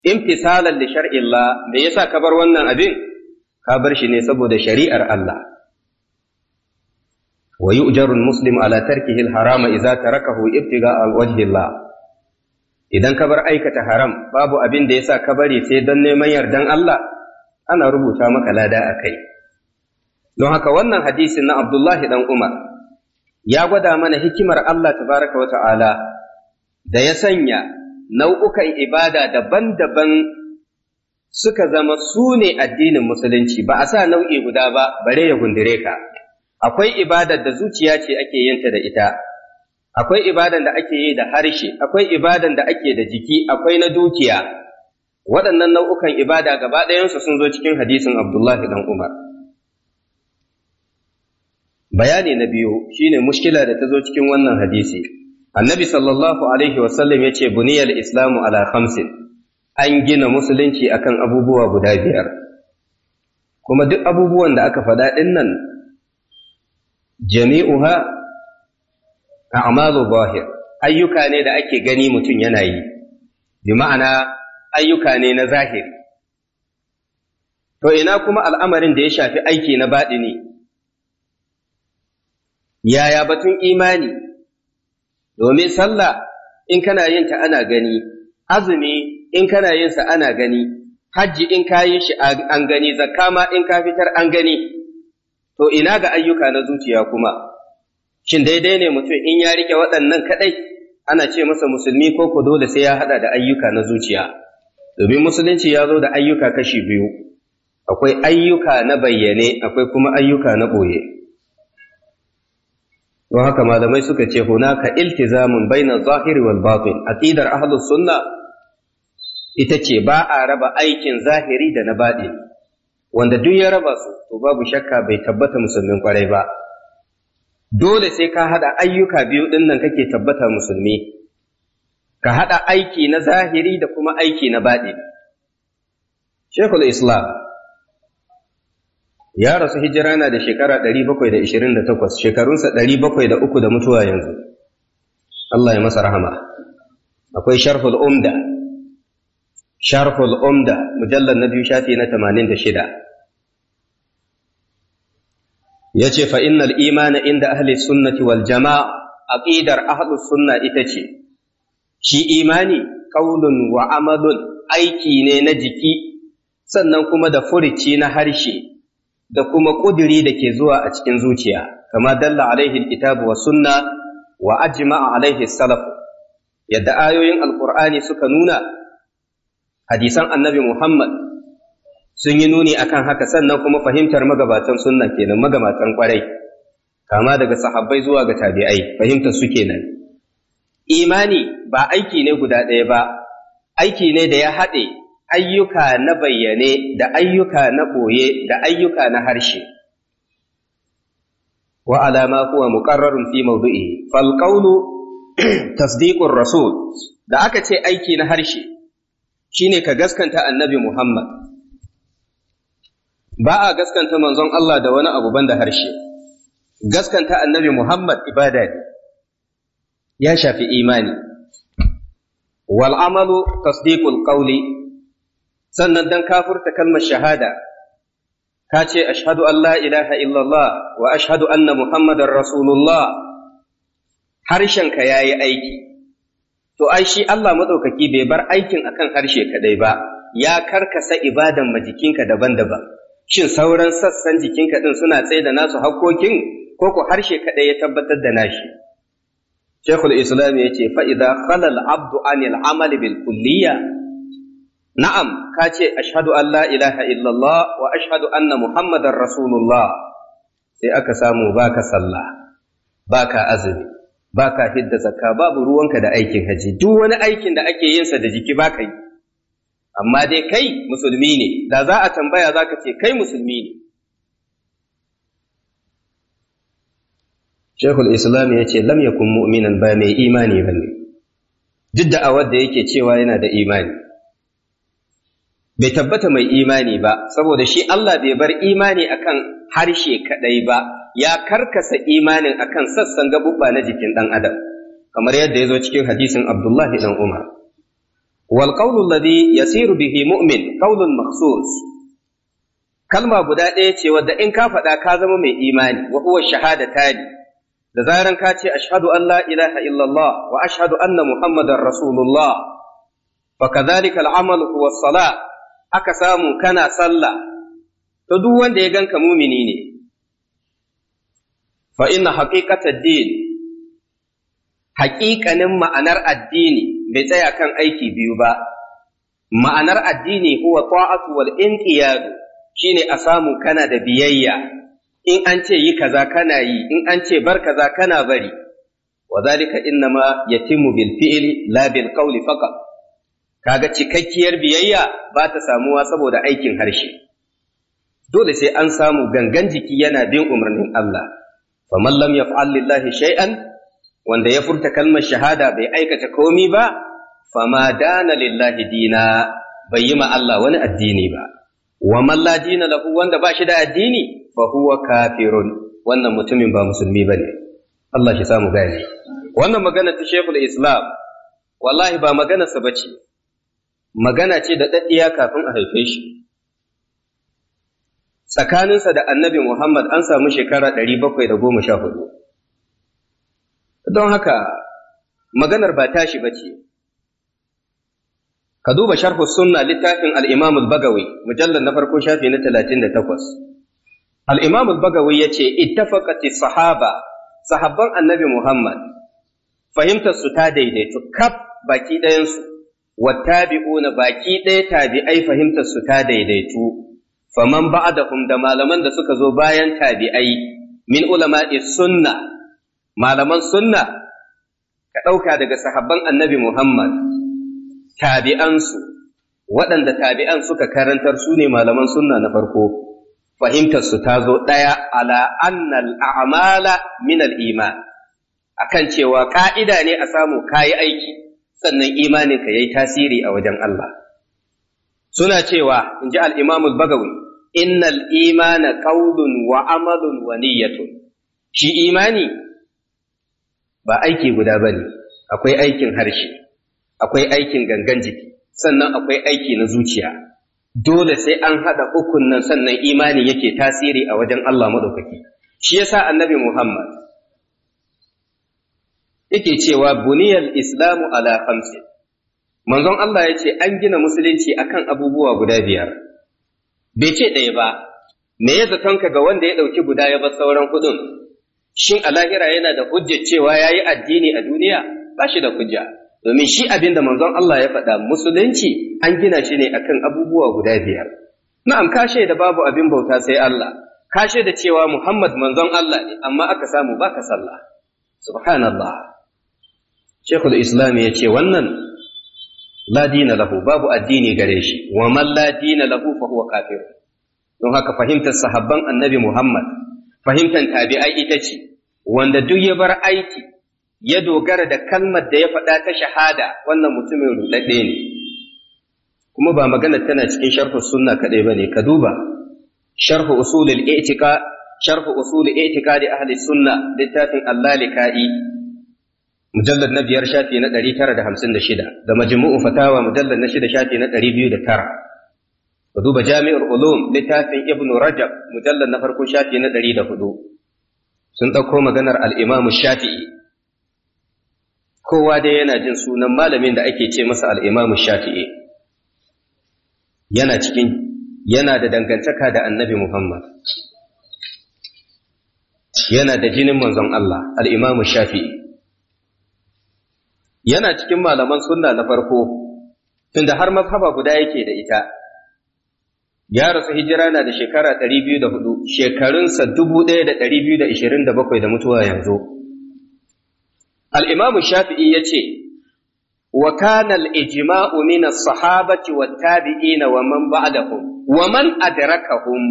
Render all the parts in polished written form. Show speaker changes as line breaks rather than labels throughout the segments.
imtisalan li shar'illah, me yasa ka bar wannan abin? Ka bar shi ne saboda shari'ar Allah. Wa yu'jaru al-muslim ala tarkihi al-harama idza tarakahu ibtiga'a wajhillah. Idan ka bar aikata haram, babu abin da yasa ka bari sai don neman yardan Allah, ana rubuta maka lada akai. Don haka wannan hadisin na Abdullahi dan Umar ya gwada mana hikimar Allah tabaraka wa ta'ala da ya sanya nau'ukan ibada daban-daban suka zama su ne addinin musulunci, ba a sa nau'i guda ba bare ya gundure ka. Akwai ibadar da zuciya ce ake yinta da ita, akwai ibadan da ake yi da harshe, akwai ibadan da ake da jiki, akwai na dukiya. Waɗannan nau'ukan ibada gaba ɗayansu sun zo cikin hadisin Abdullahi dan Umar. Bayani na biyu shine mushkila da ta zo cikin wannan hadisi. Annabi sallallahu alaihi wasallam ya ce buniyal islamu ala khamsin, an gina musulunci akan abubuwa guda 5, kuma duk abubuwan da aka faɗa ɗin nan jami'uha a'malu zahir, ayyuka ne da ake gani mutum yana yi, bi ma'ana ayyuka ne na zahiri. To ina kuma al'amarin da ya shafi aiki na baɗini? Yaya batun imani? Domin sallah in kana yin ta ana gani, azumi in kana yin sa ana gani, hajji in ka yi shi an gani, zakka ma in ka fitar an gani. To ina ga ayyuka na zuciya kuma? Shin daidai ne mutum in ya rike waɗannan kaɗai ana ce masa musulmi, ko ko dole sai ya haɗa da ayyuka na zuciya? Domin musulunci ya zo da ayyuka kashi 2, akwai ayyuka na bayyane, akwai kuma ayyuka na ɓoye. Don haka malamai suka ce hunaka iltizamun baina zahiri wal batin. Aqidar ahlus sunna ita ce ba a raba aikin zahiri da na baɗini, wanda duk ya raba su to babu shakka bai tabbata musulmin kwarai ba. Dole sai ka haɗa ayyuka biyu ɗin nan kake tabbata musulmi, ka haɗa aiki na zahiri da kuma aiki na baɗini. Sheikhul Islam ya rasu hijira na da shekara 728, shekarunsa 703 da mutuwa yanzu. Allah ya masa rahama. Akwai Sharhul Umda, Sharhul Umda mujallal na 2 shafi na 86. Yace fa innal imana inda ahli sunnati wal jama'a, aqidar ahlus sunna ita ce shi imani qaulun wa amalun, aiki ne na jiki sannan kuma da furici na harshe da kuma ƙuduri da ke zuwa a cikin zuciya, kama dalla alaihi alkitabu wa sunna wa ajma'a alaihi salaf, yadda ayoyin alqur'ani suka nuna, hadisan annabi Muhammad sun yi nuni akan haka, sannan kuma fahimtar magabatan sunna kenan, magabatan kwarai, kama daga sahabbai zuwa ga tabi'ai, fahimtar su kenan. Imani ba aiki ne guda ɗaya ba, aiki ne da ya haɗe ayyuka na bayyane da ayyuka na ɓoye da ayyuka na harshe. Wa alama huwa muqarrarun fi mawdu'ihi fal qawlu tasdiqur rasul, da aka ce aiki na harshe shine ka gaskanta annabi Muhammad. Ba a gaskanta manzon Allah da wani abu banda harshe. Gaskanta annabi Muhammad ibada ne, ya shafi imani. Wal amalu tasdiqul qawli, sannan dan kafurta kalmar shahada ka ce ashhadu an la ilaha illallah wa ashhadu anna muhammadar rasulullah, harshenka yayi aiki. To ai shi Allah madaukaki bai bar aikin akan harshe kadai ba, ya karkasa ibadan majikinka daban-daban. Shin sauran sassan jikinka din suna tsaye da nasu hakkokin, ko ko harshe kadai ya tabbatar da nashi? Sheikhul Islam yace fa idza khala al-abdu anil amali bil kulliyya, na'am, ka ce, ashhadu an la ilaha illallah wa ashhadu anna Muhammadar Rasulullah, sai aka samu baka sallah, baka azumi, baka hidda zakka, babu ruwanka da aikin haji, duk wani aikin da ake yinsa da jiki baka yi, amma dai kai musulmi ne, da za a tambaya za ka ce kai musulmi ne. Sheikhul Islam ya ce, lam yakun mu'minan, ba mai imani ba ne, duk da awar da yake cewa yana da imani. Bai tabbata mai imani ba, saboda shi Allah bai bar imani akan harshe kadai ba, ya karkasa imanin akan sassan gabubba na jikin ɗan adam, kamar yadda ya zo cikin hadisin Abdullahi ɗan Umar. wal qawlu alladhi yasiru bihi mu'min qawlun makhsus, kalma guda ɗaya ce wadda in ka faɗa ka zama mai imani, wa huwa shahadatani, da zaran ka ce ashhadu an la ilaha illallah wa ashhadu anna muhammadar rasulullah, fa kadhalika al-amal huwa as-salah, aka samu kana sallah, to duk wanda ya ganka mumini ne. Fa inna haqiqatad din, haƙiƙanin ma'anar addini bai tsaya kan aiki biyu ba. Ma'anar addini huwa ta'atu wal inqiyadu, shine a samu kana da biyayya, in an ce yi kaza kana yi, in an ce bar kaza kana bari. Wa zalika innama yatimmu bil fi'li la bil qawli faqat. Kaga cikakkiyar biyayya ba ta samuwa saboda aikin harshe, dole sai an samu gangan jiki yana bin umarnin Allah. Faman lam yaf'al lillahi shay'an, wanda ya furta kalmar shahada bai aikata komi ba, fama dana lillahi dina, bai yi ma Allah wani addini ba. Wa man la dina lahu, wanda ba shi da addini, fa huwa kafirun, wannan mutumin ba musulmi bane. Allah shi samu gane. Wannan magana ta Sheikhul Islam wallahi ba maganarsa bace, magana ce da daddiya kafin a haife shi. Tsakaninsa da Annabi Muhammad an samu shekara 714. Don haka maganar ba tashi bace. Ka duba sharhu sunna littafin al-Imam al-Bagawi, mujallal na farko shafi na 38. Al-Imam al-Bagawi yace ittafaqati sahaba, sahabban Annabi Muhammad fahimtar su ta daidaitu kaf baki ɗayan su, wattabi'una baki ɗaya tabi'ai fahimtar su ta daidaitu. Faman ba'dahum, da malaman da suka zo bayan tabi'ai, min ulama'i sunna, malaman sunna, ka ɗauka daga sahabban Annabi Muhammad, tabi'ansu, waɗanda tabi'an suka karantar su ne malaman sunna na farko, fahimtarsu ta zo ɗaya ala annal a'mala min al-iman, akan cewa ƙa'ida ne a samu kayi aiki, sannan imaninka ya yi tasiri a wajen Allah. Suna cewa, in ji al-Imam al-Bagawi, innal imana qawlun wa amalun wa niyyatun. Shi imani ba aiki guda bane, akwai aikin harshe, akwai aikin gangan jiki, sannan akwai aiki na zuciya. Dole sai an haɗa ukun nan sannan imani yake tasiri a wajen Allah maɗaukaki. Shi yasa Annabi Muhammad yake cewa buniyal islamu ala khamsin. Manzon Allah ya ce an gina musulunci akan abubuwa guda 5. Bai ce ɗaya ba, me ya zatonka ga wanda ya ɗauki guda ya bar sauran hudun? Shin a lahira yana da hujjar cewa ya yi addini a duniya? Ba shi da hujja, domin shi abin da manzon Allah ya faɗa, musulunci an gina shi ne akan abubuwa guda 5. Na'am, ka shaida babu abin bauta sai Allah, ka shaida cewa Muhammad manzon Allah ne, amma aka samu baka sallah. Subhanallah. Sheikhul Islam ya ce wannan la dina lahu, babu addini gare shi, wa man la dina lahu fa huwa kafir. Don haka fahimtar sahabban Annabi Muhammad, fahimtar tabi'ai ita ce, wanda duk ya bar aiki ya dogara da kalmar da ya faɗa ta shahada, wannan mutumin ruɗaɗɗe ne. Kuma ba magana tana cikin sharhu sunna kaɗai ba ne, ka duba sharhu usulul i'tiqadi ahli sunna, littafin Al-Lalika'i, mujallad na 5 shafi na 956, da majmu'u fatawa mujallad na 6 shafi na 209. Ka duba Jami'ul Ulum, littafin Ibn Rajab, mujallad na farko shafi na 104. Sun ɗauko maganar al-Imam Shafi'i. Kowa dai yana jin sunan malamin da ake ce masa al-Imam Shafi'i. Yana da dangantaka da Annabi Muhammad. Yana da jinin manzon Allah, al-Imam Shafi'i. Yana cikin malaman sunna na farko, tunda har mazhaba guda yake da ita. Ya rasu hijira na da shekara 204, shekarunsa 1227 da mutuwa yanzu. Al-Imam Shafi'i ya ce, wa kana al-ijma'u min as-sahabati wat-tabi'ina wa man ba'dahum wa man adrakahum.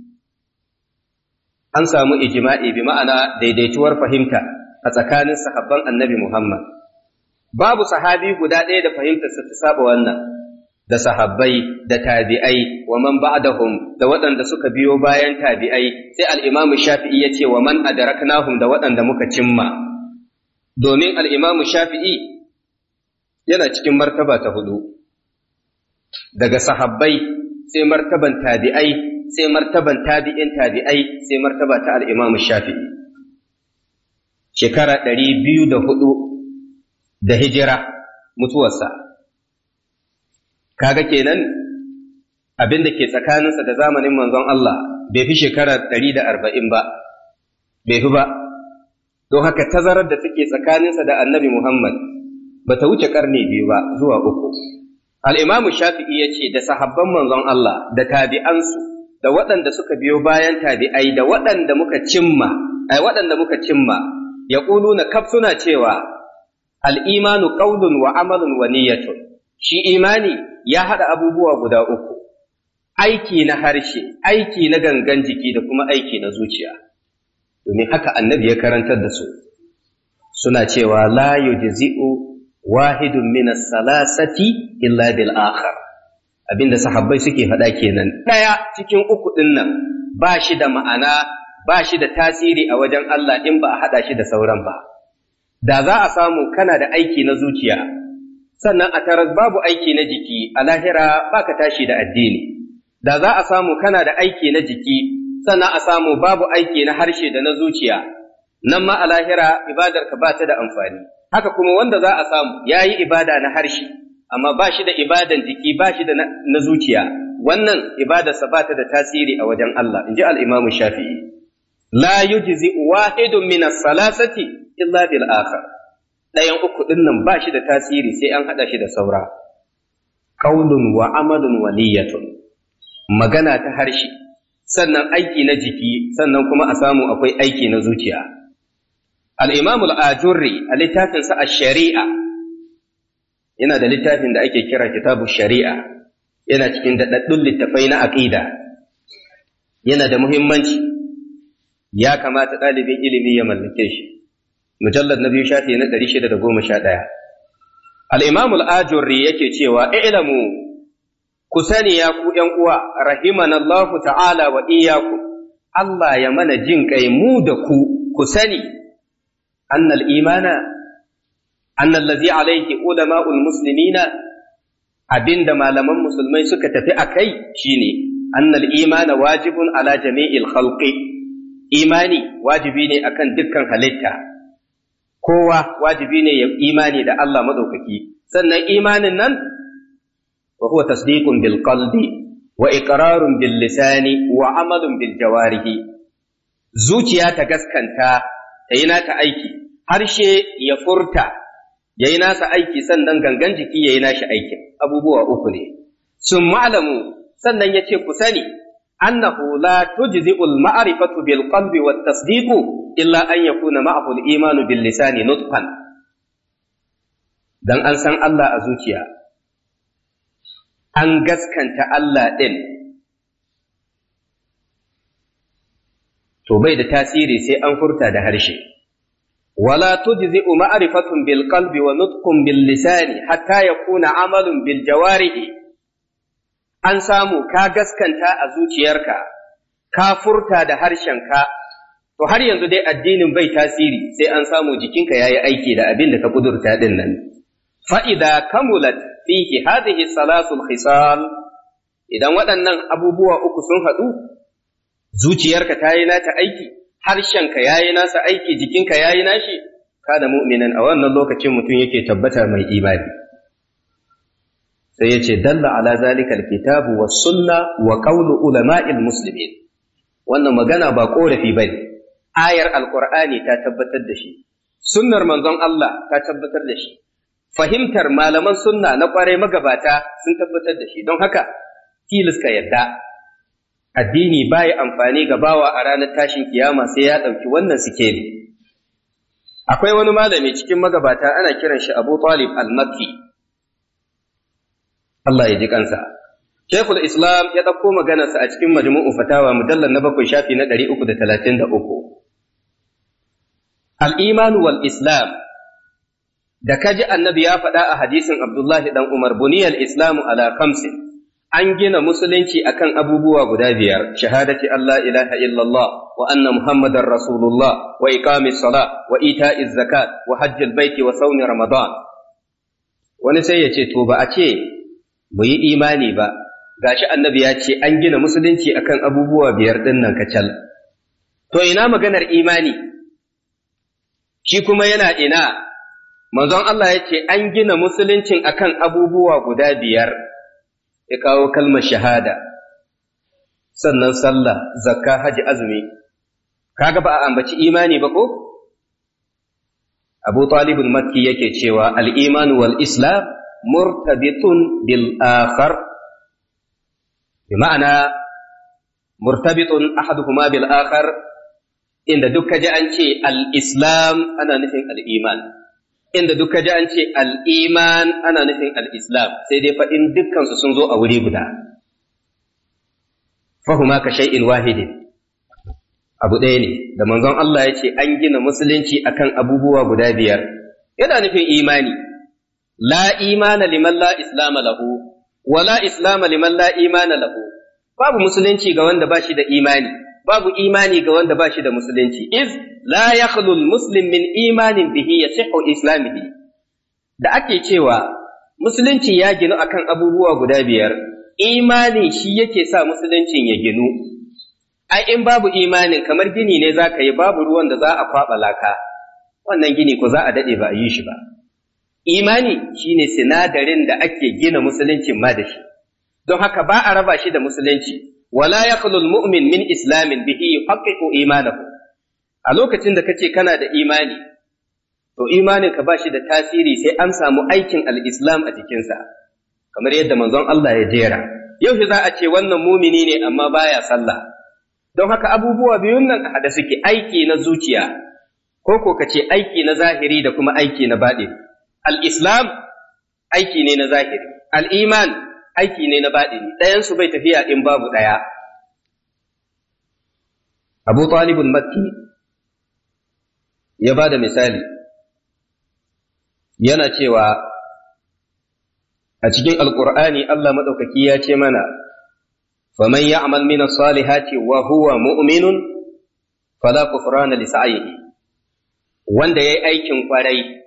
An samu ijma'i bi ma'ana daidaituwar fahimta a tsakanin sahabban Annabi Muhammad. Babu sahabi guda ɗaya da fahimtarsa ta saba wannan, da sahabbai, da tabi'ai, wa man ba'dahum, da waɗanda suka biyo bayan tabi'ai, sai al-Imam Shafi'i ya ce wa man adraknahum, da waɗanda muka cimma. Domin al-Imam Shafi'i yana cikin martaba ta 4, daga sahabbai sai martaban tabi'ai sai martaban tabi'in tabi'ai sai martaba ta al-Imam Shafi'i. Shekara 204 da hijira mutuwarsa. Kaga kenan abin da ke tsakaninsa da zamanin manzon Allah bai fi shekara 140 ba, bai fi ba. Don haka tazarar da take tsakaninsa da annabi Muhammad ba ta wuce karni 2 ba zuwa 3. Al'imamu Shafi'i ya ce da sahabban manzon Allah da tabi'ansu da waɗanda suka biyo bayan tabi'ai da waɗanda muka cimma, ya na kaf suna cewa al'imanu ƙaunun wa amalun wa niyyatun. Shi imani ya haɗa abubuwa guda 3, aiki na harshe, aiki na gangan jiki da kuma aiki na zuciya. Domin haka annabi ya karantar da su, suna cewa la yujzi'u wahidun min as-salasati illa bil akhar. Abinda sahabbai suke faɗa kenan, ɗaya cikin 3 ɗin nan ba shi da ma'ana, ba shi da tasiri a wajen Allah in ba a haɗa shi da sauran ba. Da za a samu kana da aiki na zuciya, sannan a taras babu aiki na jiki, a lahira baka tashi da addini. Da za a samu kana da aiki na jiki, sannan a samu babu aiki na harshe da na zuciya, nan ma a lahira ibadarka ba ta da amfani. Haka kuma wanda za a samu ya yi ibada na harshe, amma ba shi da ibadan jiki, ba shi da na zuciya, wannan ibadarsa ba ta da tasiri a wajen Allah, in ji al'imamu Shafi'i. La yujzi wahidun min as-salasati illa bil akhar. Ɗayan 3 ɗin nan ba shi da tasiri sai an haɗa shi da saura. Qaulun wa amalun wa niyyatun. Magana ta harshe, sannan aiki na jiki, sannan kuma a samu akwai aiki na zuciya. Al-Imam al-Ajurri a littafinsa Ash-Shari'a, yana da littafin da ake kira Kitabu Shari'a, yana cikin daɗaɗɗun littafai na aqida, yana da muhimmanci, ya kamata ɗalibin ilimi ya mallake shi. Mujallad na 2 shafi na 611. Al-Imam al-Ajurri yake cewa i'lamu, ku sani ya ku ’yan uwa, rahimanallahu ta'ala wa iyyakum, Allah ya mana jin kai mu da ku sani, annal imana, annal ladzi alayhi ulama'ul muslimina, abinda malaman musulmai suka tafi akai shine, annal imana wajibun ala jami'il khalqi, imani wajibi ne akan dukkan halitta, kowa wajibi ne ya imani da Allah madaukaki, sannan imanin nan وهو تصديق بالقلب وإقرار باللسان وعمل بالجوارح. zuciya ta gaskanta ta yi nata aiki, harshe ya furta ya yi nasa aiki, sannan gangan jiki ya yi nashi aikin. Abubuwa 3 ne. Sun ma'alamu, sannan ya ce ku sani, annahu la tujzi'ul ma'rifatu bil qalbi wat tasdiqu illa an yakuna ma'ahu al imanu bil lisani nutqan. Dan an san Allah a zuciya, an gaskanta Allah ɗin, to bai da tasiri sai an furta da harshe. Wala tujzi'u ma'rifatun bil qalbi wa nutqun bil lisani hatta yakuna amalun bil jawarihi. An samu ka gaskanta a zuciyarka, ka furta da harshenka, to har yanzu dai addinin bai tasiri sai an samu jikinka yayi aiki da abin da ka kudurta din nan. Fa idza kamulat fihi hadhihi salasul khisal, idan waɗannan abubuwa 3 sun haɗu, zuciyarka ta yi nata aiki, harshenka ya yi nasa aiki, jikinka ya yi nashi, kada mu'minan, a wannan lokacin mutum yake tabbata mai imani. Sai ya ce dalla ala zalika alkitabu was sunna wa qawlu ulama'il muslimin. Wannan magana ba korafi bane, ayar alqur'ani ta tabbatar da shi, sunnar manzon Allah ta tabbatar da shi, fahimtar malaman sunna na kwarai magabata sun tabbatar da shi. Don haka tilas ka yadda addini bai amfani ga bawa a ranar tashin kiyama sai ya ɗauki wannan sikeli. Akwai wani malami cikin magabata ana kiran shi Abu Talib al-Makki, Allah ya ji kansa. Sheikhul Islam ya ɗauko maganarsa a cikin Majmu'u Fatawa mujallal na 7 shafi na 333. Al-imanu wal islam, da kaji annabi ya faɗa a hadisin Abdullahi dan Umar, buniyal islamu ala 5, an gina musulunci akan abubuwa guda 5: shahadati Allah ilaha illallah wa anna muhammadar rasulullah wa iqamis salat wa ita'iz zakat wa hajjil baiti wa sawmi ramadan. Wani sai ya ce to ba a ce mu yi imani ba, gashi annabi ya ce an gina musulunci akan abubuwa 5 ɗin nan kacal. To ina maganar imani, shi kuma yana ina, manzon Allah ya ce an gina musuluncin akan abubuwa guda 5, ya kawo kalmar shahada, sannan sallah, zakka, haji, azumi, kaga ba a ambaci imani ba ko? Abu Talibul Makki yake cewa al-imanu wal islam murtabitun bil akhar, bi ma'ana murtabitun ahaduhuma bil akhar, inda duk kaji an ce al-islam ana nufin al-iman, inda duk kaji an ce al-iman ana nufin al-islam, sai dai fa in dukkansu sun zo a wuri guda. Fahuma ka shay'in wahidin, abu ɗaya ne, da manzon Allah ya ce an gina musulunci akan abubuwa guda 5, yana nufin imani. La imana liman la islama lahu, wa la islama liman la imana lahu. Babu musulunci ga wanda ba shi da imani, babu imani ga wanda ba shi da musulunci. Iz la yakhlu al-muslim min imanin bihi yasihhu islamihi. Da ake cewa musulunci ya ginu akan abubuwa guda 5, imani shi yake sa musuluncin ya ginu. Ai in babu imanin kamar gini ne za ka yi, babu ruwan da za a kwaɓa laka, wannan gini ko za a daɗe ba a yi shi ba. Imani shine sinadarin da ake gina musuluncin ma da shi, don haka ba a raba shi da musulunci. Wala yakhlu al-mu'min min islamin bihi yuhaqqiqu imanahu. A lokacin da kace kana da imani, to imanin ka ba shi da tasiri sai an samu aikin al-islam a jikinsa, kamar yadda manzon Allah ya jera. Yau shi za a ce wannan mumini ne amma baya sallah. Don haka abubuwa biyun nan a hada suke, aiki na zuciya, ko kace aiki na zahiri da kuma aiki na baɗini. Al-islam aiki ne na zahiri, al-iman aiki ne na baɗini, ɗayansu bai tafiya in babu ɗaya. Abu Talibul Makki ya ba da misali, yana cewa a cikin Alƙur'ani Allah maɗaukaki ya ce mana, faman ya'mal min as-salihati wa huwa mu'minun fala kufrana li sa'ihi, wanda yayi aikin kwarai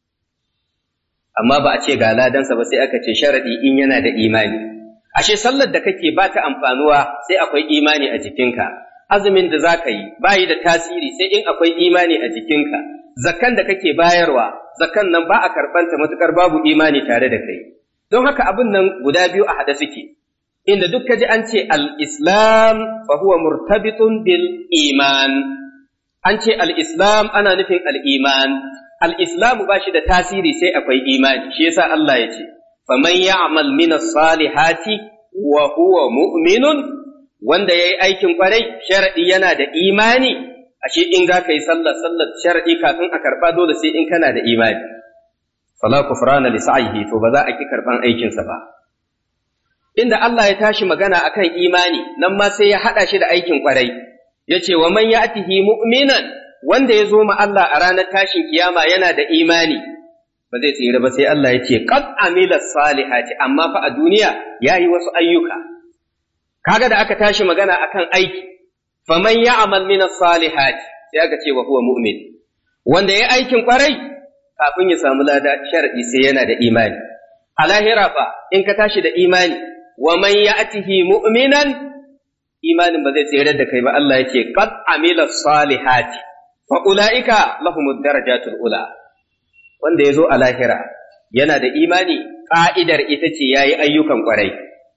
amma ba a ce ga ladansa ba, sai aka ce sharadi in yana da imani. Ashe sallar da kake ba ta amfanuwa sai akwai imani a jikinka, azumin da zaka yi bayi da tasiri sai in akwai imani a jikinka, zakkan da kake bayarwa, zakkan nan ba a karɓanta matukar babu imani tare da kai. Don haka abin nan guda biyu a haɗe suke, inda duk kaji an ce al-islam fa huwa murtabitun bil iman, an ce al-islam ana nufin al-iman. Al-islamu ba shi da tasiri sai akwai imani, shi yasa Allah ya ce faman ya'mal min as-salihati wa huwa mu'minun, wanda yayi aikin kwarai sharadi yana da imani. Ashe in za ka yi sallar sharadi kafin a karba dole sai in kana da imani. Fala kufrana li sa'ihi, to ba za a ki karban aikinsa ba. Inda Allah ya tashi magana akan imani, nan ma sai ya hada shi da aikin kwarai, yace wa man ya'tihi mu'minan, wanda ya zo ma Allah a ranar tashin kiyama yana da imani, ba zai tsira ba sai Allah ya ce qad amila salihati, amma fa a duniya yayi wasu ayyuka. Kaga da aka tashi magana akan aiki, faman ya'mal min as-salihati, sai aka ce wa huwa mu'min, wanda yayi aikin kwarai kafin ya samu lada shar'i sai yana da imani. A lahira fa in ka tashi da imani, wa man ya'tihi mu'minan, imanin ba zai tsira da kai ba. Allah ya ce qad amila salihati fa ula'ika lahumud darajatul ula, wanda ya zo a lahira yana da imani, ƙa'idar ita ce ya yi ayyukan ƙwarai.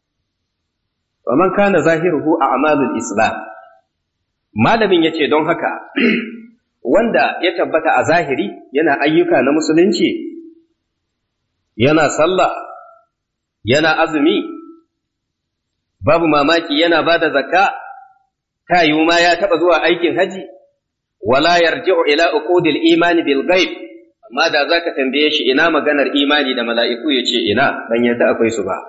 Wa man kana zahiruhu a amalul islam, malamin ya ce don haka wanda ya tabbata a zahiri yana ayyuka na musulunci, yana sallah, yana azumi, babu mamaki yana ba da zakka, ta yiwu ma ya taɓa zuwa aikin haji, wala yarji'u ila uqudil imani bil ghaib, amma da zaka tambaye shi ina maganar imani da mala'iku, yace ina, ban yadda akwai su ba.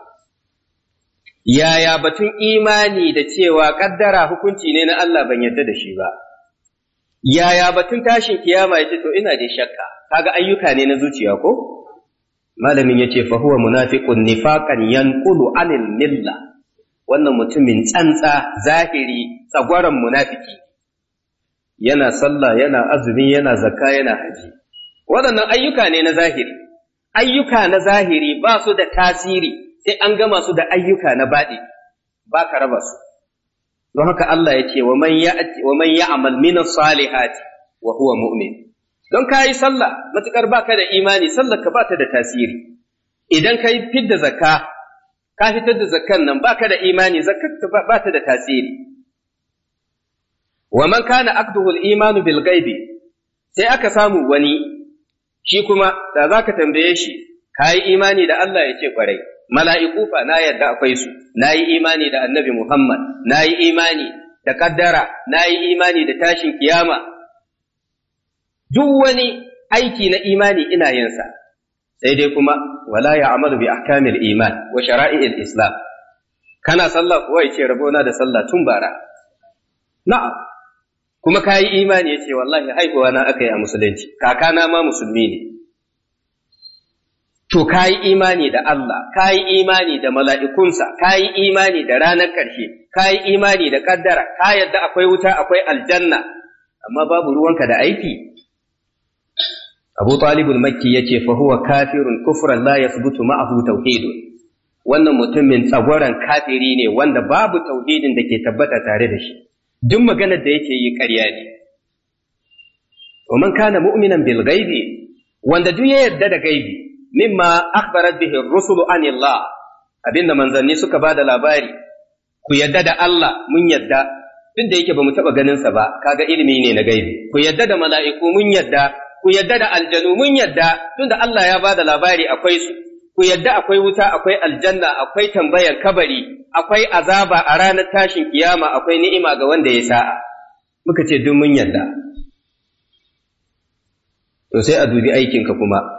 Yaya batun imani da cewa kaddara hukunci ne na Allah, ban yadda da shi ba. Yaya batun tashin kiyama, yace to ina da shakka. Kaga ayyuka ne na zuciya ko? Malamin yace fa huwa munafiqun nifaqan yanqulu anil milla, wannan mutumin tsantsa zahiri tsagwaron munafiki, yana sallah, yana azumi, yana zakka, yana haji. Waɗannan ayyuka ne na zahiri. Ayyuka na zahiri ba su da tasiri sai an gama su da ayyuka na baɗi, ba ka raba su. Don haka Allah ya ce wa man ya'mal min as-salihati wa huwa mu'min. Don ka yi sallah matukar baka da imani, sallar ka ba ta da tasiri. Idan ka yi fidda zakka, ka fitar da zakkan nan baka da imani, zakkar ba ta da tasiri. Wa man kana aqduhu al-imanu bil ghaibi, sai aka samu wani shi kuma da zaka tambaye shi, kai imani da Allah, yace kwarai. Mala'iku fa na yarda akwai su, nayi imani da Annabi Muhammad, nayi imani da kaddara, nayi imani da tashin kiyama. Duk wani aiki na imani ina yin sa. Sai dai kuma wala ya'malu bi ahkamil iman wa shara'i'il islam. Kana sallah kuwa yace rabona da sallah tun bara. Na'am. Kuma kayi imani yace wallahi haihuwa na aka yi a musulunci, kakana ma musulmi ne. To kayi imani da Allah, kayi imani da mala'ikunsa, kayi imani da ranar ƙarshe, kayi imani da kaddara, ka yadda akwai wuta akwai aljanna, amma babu ruwanka da aiki. Abu Talibul Makki yace fa huwa kafirun kufran la yathbutu ma'ahu tauhidun. Wannan mutumin tsagwaron kafiri ne wanda babu tauhidin da ke tabbata tare da shi. Duk maganar da yake yi ƙarya ne. Wa man kana mu'minan bil ghaibi, wanda duk ya yarda da gaibi, mimma akhbarat bihi ar-rusulu anillah, abinda manzanni suka bada labari, ku yarda da Allah mun yarda, duk da yake bamu taba ganin sa ba, kaga ilimi ne na gaibi. Ku yarda da mala'iku mun yarda, ku yarda da aljanu mun yarda, tunda Allah ya bada labari akwai su. Ku yarda akwai wuta, akwai aljanna, akwai tambayar kabari, akwai azaba a ranar tashin kiyama, akwai ni'ima ga wanda ya sa'a. Muka ce duk mun yarda. To sai a dubi aikinka kuma.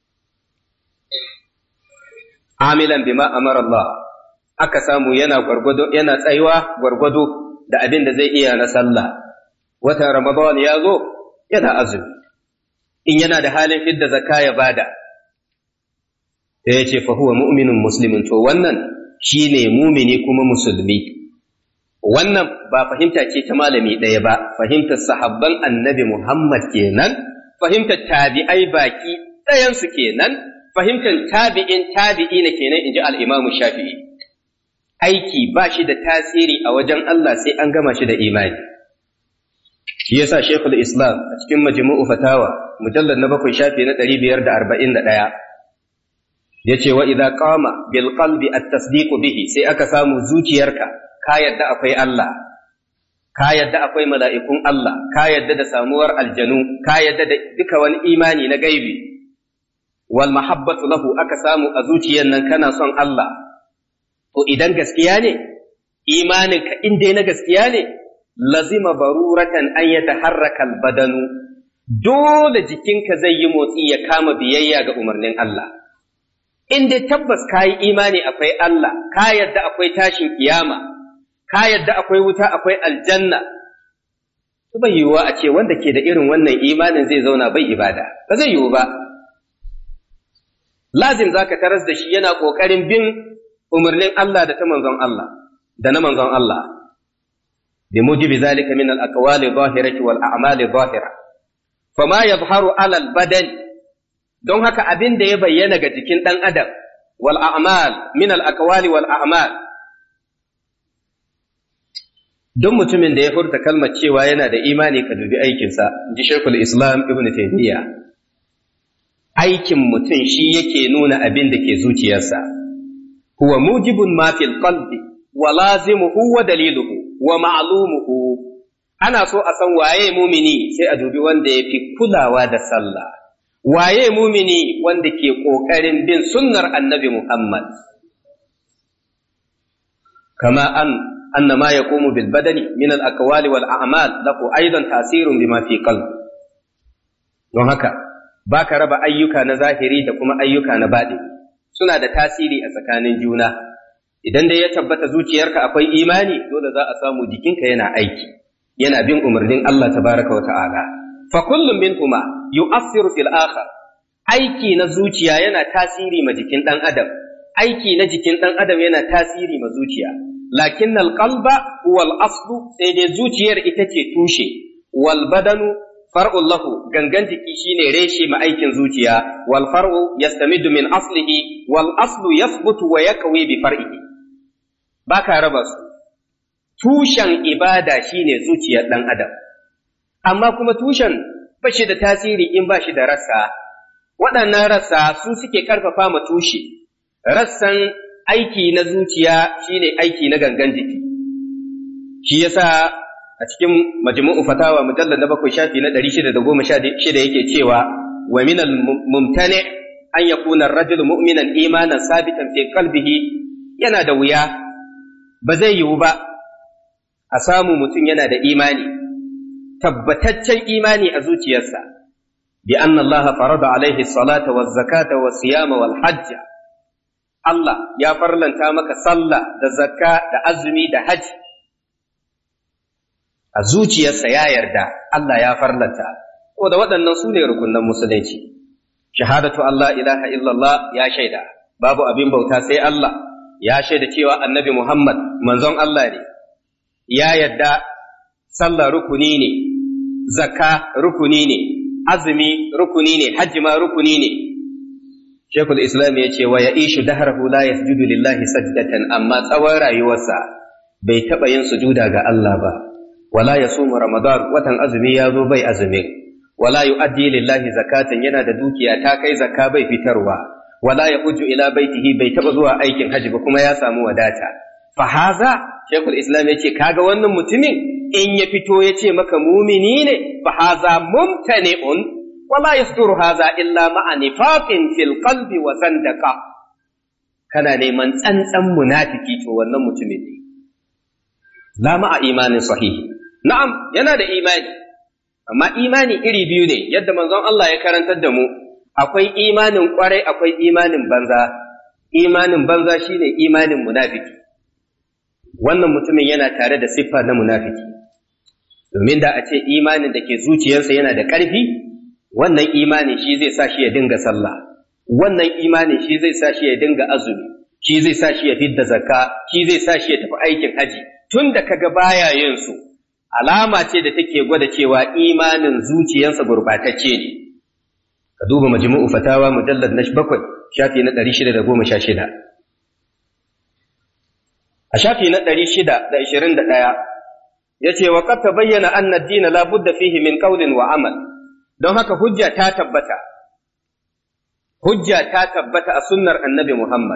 Amilan bima amara Allah, aka samu yana tsayuwa gwargwado da abin da zai iya na sallah. Watan Ramadan ya zo yana azumi, in yana da halin fidda zakka ya bada. Sai ya ce fa huwa mu'minun muslimin, to wannan shine mumini kuma musulmi. Wannan ba fahimta ce ta malami ɗaya ba, fahimtar sahabban Annabi Muhammad kenan, fahimtar tabi'ai baki ɗayansu kenan, fahimtar tabi'in tabi'ina kenan, inji al-Imam Shafi'i. Aiki ba shi da tasiri a wajen Allah sai an gama shi da imani. Shi yasa Sheikhul Islam a cikin Majmu'u Fatawa mujallad na 7 shafi na 541 yace wa idza qama bil qalbi at-tasdiq bihi, sai aka samu zuciyarka ka yadda akwai Allah, ka yadda akwai mala'ikun Allah, ka yadda da samuwar aljanu, ka yadda da duka wani imani na gaibi. Wal mahabbatu lahu, aka samu a zuciyar nan kana son Allah. To idan gaskiya ne, imaninka in dai na gaskiya ne, lazima baruratan an yataharraka al-badanu, dole jikinka zai yi motsi ya kama biyayya ga umarnin Allah. In dai tabbas ka yi imani akwai Allah, ka yadda akwai tashin kiyama, ka yadda akwai wuta akwai aljanna, to bai yiwuwa a ce wanda ke da irin wannan imanin zai zauna bai ibada, ba zai yiwu ba. Lazim zaka taras da shi yana ƙoƙarin bin umarnin Allah da ta manzon Allah, da na manzon Allah. Bi mujibi zalika min al-aqwali zahirati wal a'mali zahira. Fama yadhharu ala al-badan, don haka abin da ya bayyana ga jikin ɗan adam, wal a'mal min al-aqwali wal a'mal. Don mutumin da ya furta kalmar cewa yana da imani ka dubi aikinsa, ji Sheikhul Islam Ibn Taymiyyah. Aikin mutum shi yake nuna abin da ke zuciyarsa. Huwa mujibun ma fil qalbi wa lazimuhu wa daliluhu wa ma'lumuhu. Ana so a san waye mumini, sai a dubi wanda yafi kulawa da sallah. Waye mumini wanda ke kokarin bin sunnar Annabi Muhammad. Kama anna ma yaqumu bil badani min al aqwali wal a'mal lahu aidan tasirun bima fi qalbi. Don haka ba ka raba ayyuka na zahiri da kuma ayyuka na baɗi, suna da tasiri a tsakanin juna. Idan dai ya tabbata zuciyarka akwai imani, dole za a samu jikinka yana aiki, yana bin umarnin Allah tabaraka wa ta'ala. Fa kullum minhuma yu'assiru fil akhar. Aiki na zuciya yana tasiri ma jikin ɗan adam, aiki na jikin ɗan adam yana tasiri ma zuciya. Lakinnal qalba huwal aslu, sai dai zuciyar ita ce tushe, wal badanu far'un lahu gangan jiki shine reshe ma aikin zuciya, wal far'u yastamidu min aslihi wal aslu yasbutu wa yaqwi bi far'ihi. Baka raba su. Tushen ibada shine zuciyar dan adam, amma kuma tushen ba shi da tasiri in ba shi da rassa. Waɗannan rassa su suke ƙarfafa ma tushe. Rassan aiki na zuciya shine aiki na gangan jiki. Shi yasa a cikin majmu'u fatawa mujallad na 7 shafi na 616 yake cewa wa min al-mumtani an yakuna ar-rajulu mu'minan imanan sabitan fi qalbihi, yana da wuya, ba zai yiwu ba a samu mutum yana da imani, tabbataccen imani a zuciyarsa, bi anna Allah farada alaihi salata waz zakata was siyama wal hajja. Allah ya farlanta maka sallah da zakka da azumi da haji. A zuciyarsa ya yarda Allah ya farlanta, ko da waɗannan su ne rukunan musulunci. Shahadatu Allah ilaha illallah, ya shaida babu abin bauta sai Allah, ya shaida cewa annabi Muhammad manzon Allah ne, ya yarda sallah rukuni ne, zakka rukuni ne, azumi rukuni ne, hajji ma rukuni ne. Shekul Islam ya ce wa ya ishu dahrahu la yasjudu lillahi sajdatan, amma tsawon rayuwarsa bai taɓa yin sujuda ga Allah ba. Wala ya sumu Ramadan, watan azumi ya zo bai azumi. Wala yu'addi lillahi zakatan, yana da dukiya ta kai zakka bai fitarwa. Wala ya hujju ila baitihi, bai taɓa zuwa aikin hajji ba kuma ya samu wadata. Fa haza, Shekul Islam ya ce kaga wannan mutumin in ya fito ya ce maka mumini ne, fa haza mumtani'un. wala yasduru haza illa ma'a nifaqin fil qalbi wa zandaqa. Kana neman tsantsan munafiki, to wannan mutumin ne, la ma'a imanin sahihi. Na'am, yana da imani, amma imani iri biyu ne, yadda manzon Allah ya karantar da mu, akwai imanin kwarai, akwai imanin banza. Imanin banza shine imanin munafiki. Wannan mutumin yana tare da siffa na munafiki, domin da a ce imanin da ke zuciyarsa yana da ƙarfi, wannan imanin shi zai sa shi ya dinga sallah, wannan imanin shi zai sa shi ya dinga azumi, shi zai sa shi ya fidda zakka, shi zai sa shi ya tafi aikin haji. Tun da kaga baya yin su, alama ce da take gwada cewa imanin zuciyarsa gurbatacce ne. Ka duba majmu'u fatawa mujallad na 7 shafi na 616. A shafi na 621 yace wa qad tabayyana anna ad-din la budda fihi min qawlin wa amal. Don haka hujja ta tabbata a sunnar annabi Muhammad.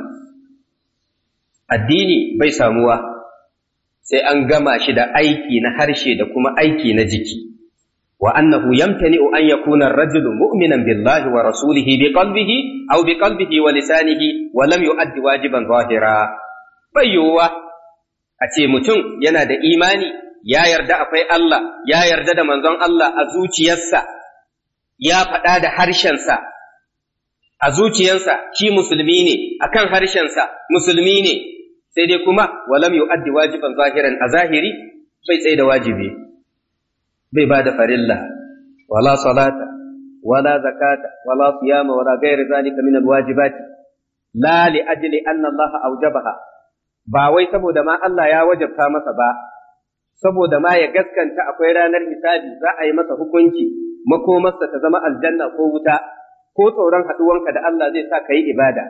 Addini bai samuwa sai an gama shi da aiki na harshe da kuma aiki na jiki. Wa annahu yamtani'u an yakuna ar-rajulu mu'minan billahi wa rasulihi biqalbihi aw biqalbihi wa lisanihi wa lam yu'addi wajiban zahira. Bai yiwuwa a ce mutum yana da imani, ya yarda akwai Allah, ya yarda da manzon Allah a zuciyarsa, ya faɗa da harshensa, a zuciyarsa shi musulmi ne, akan harshensa musulmi ne, sai dai kuma walam yu'addi wajiban zahiran, a zahiri bai tsaye da wajibi, bai ba da farilla, wala salata, wala zakata, wala siyama, wala gairi zalika min alwajibati, la li ajli anna Allah awjabaha, ba wai saboda ma Allah ya wajabta masa ba, saboda ma ya gaskanta akwai ranar hisabi, za a yi masa hukunci, makomarsa ta zama aljanna ko wuta, ko tsoron haɗuwanka da Allah zai sa ka yi ibada.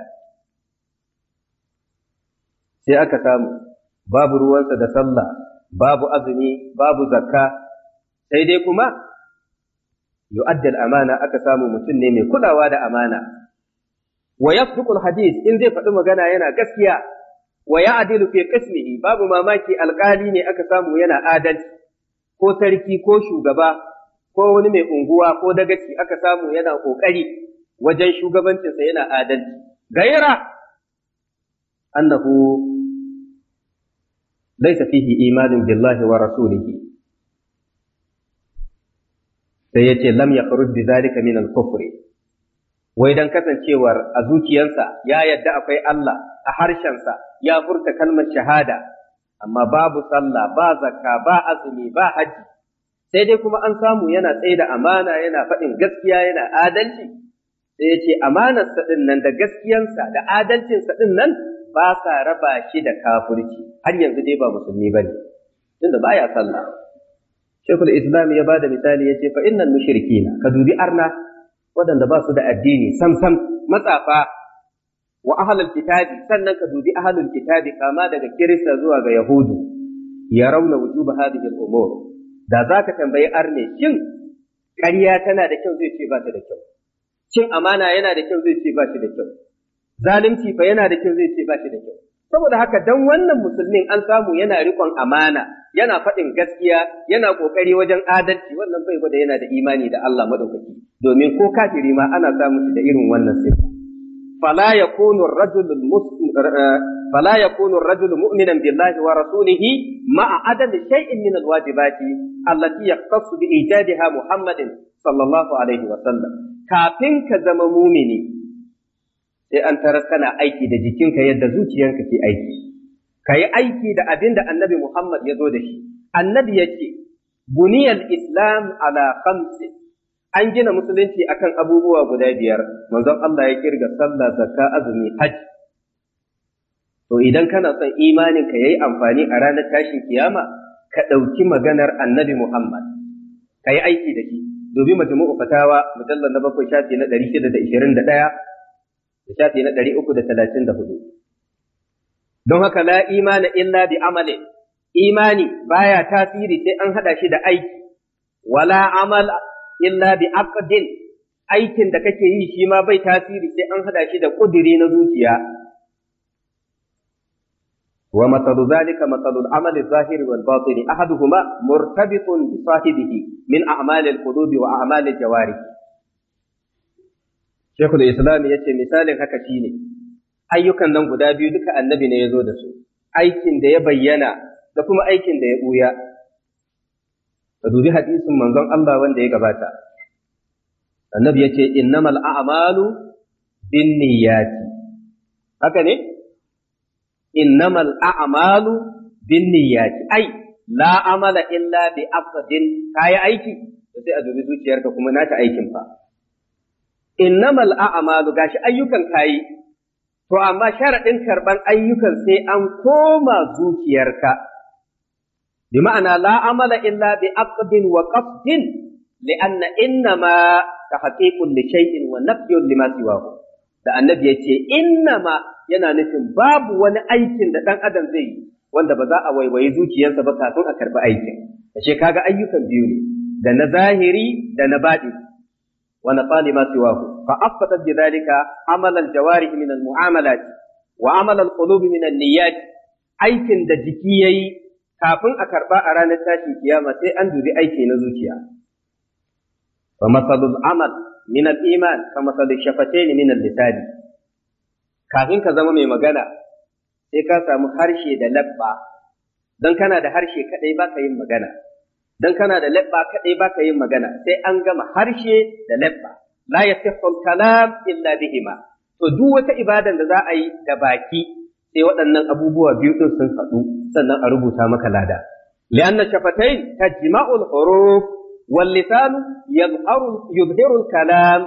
Sai aka samu babu ruwansa da sallah, babu azumi, babu zakka, sai dai kuma yu'addal amana, aka samu mutum ne mai kulawa da amana. Wa yasduqul hadith, in zai faɗi magana yana gaskiya. Wa ya'dilu fi qismihi, babu mamaki alƙali ne aka samu yana adalci, ko sarki ko shugaba ko wani mai unguwa ko dagaci aka samu yana ƙoƙari wajen shugabancinsa yana adalci. Gaira annahu laysa fihi imanin billahi wa rasulihi, sai yace lam yakhruj bi dhalika min al-kufr. Wai dan kasancewar a zuciyarsa ya yadda akwai Allah, a harshensa ya furta kalmar shahada, amma babu sallah, ba zakka, ba azumi, ba haji, sai dai kuma an samu yana tsaye da amana, yana faɗin gaskiya, yana adalci. Sai ya ce amanarsa ɗin nan da gaskiyansa da adalcinsa ɗin nan ba sa raba shi da kafirci, har yanzu dai ba musulmi ba ne, tunda baya sallah. Sheikhul Islam ya bada misali yace fa innal mushrikina ka dubi arna waɗanda ba su da addini sam matsafa wa ahlul kitabi sannan ka dubi ahlul kitabi kama daga Kirista zuwa ga Yahudu yarawna wujuba hadhihi al-umur da zaka tambayi arne shin ƙarya tana da kyau zai ce ba ta da kyau cin amana yana da kyau zai ce ba shi da kyau zalunci fa yana da kyau zai ce ba shi da kyau saboda haka dan wannan musulmin an samu yana riƙon amana yana faɗin gaskiya yana ƙoƙari wajen adalci wannan bai gwada yana da imani da Allah madaukaki domin ko kafiri ma ana samun shi da irin wannan sifa fala yakunu ar-rajulu mu'minan billahi wa rasulihi ma'a adami shay'in min al-wajibati allati yaqtasu bi ijadiha Muhammadin sallallahu alaihi wa sallam kafin ka zama mumini sai an tarar kana aiki da jikinka yadda zuciyanka ke aiki ka yi aiki da abin da annabi Muhammad ya zo da shi annabi ya ce buniyal islam ala khamsin an gina musulunci akan abubuwa guda 5 manzon Allah ya kirga sallah zakka azumi hajji to idan kana son imanin ka yayi amfani a ranar tashin kiyama ka ɗauki maganar annabi Muhammad ka yi aiki da shi dubi majmu'u fatawa mujallal na 7 shafi na 621 da shafi na 334 don haka la imana illa bi amali imani baya tasiri sai an hada shi da aiki wala amal illa bi aqdin aikin da kake yi shi ma bai tasiri sai an hada shi da kudiri na zuciya wa mathalu zalika mathalu al-amali adh-dhahiri wal batini ahaduhuma murtabitun bi sahibihi min a'mali al-qulubi wa a'mali al-jawarih Sheikhul Islam yace misalin haka shine ayyukan nan guda biyu duka annabi ne ya zo da su aikin da ya bayyana da kuma aikin da ya buya ka dubi hadisin manzon Allah wanda ya gabata annabi yace innamal a'malu binniyati haka ne innamal a'malu binniyati ai la amala illa bi aqdin kai aiki sai a dubi zuciyarka kuma nata aikin fa innamal a'malu gashi ayyukan kayi to amma sharadin karban ayyukan sai an koma zuciyarka bi ma'ana la amala illa bi aqdin wa qasdin li'anna innama tahqiqun li shay'in wa nafyun lima siwahu da annabi yace innama yana nufin babu wani aikin da dan adam zai yi wanda ba za a waiwayi zuciyarsa ba kafin a karbi aikin ashe kaga ayyukan biyu ne da na zahiri da na baɗi ونقال ما سواه فأثبتت بذلك عمل الجوارح من المعاملات وعمل القلوب من النيات aikin da jiki yayi kafin a karba a ranar tashin kiyama sai an dubi aiki na zuciya wa masalul amal min al-iman ka masalul shafatayn min al-lisan kafin ka zama mai magana sai ka samu harshe da labba dan kana da harshe kadai baka yin magana dan kana da labba kadai baka yin magana sai an gama harshe da labba la yasihhu kalam illa bihima to duk wata ibadan da za a yi da baki sai waɗannan abubuwa biyu din sun haɗu sannan a rubuta maka lada li'anna shafatayn tajma'ul huruf wal lisan yuzhiru kalam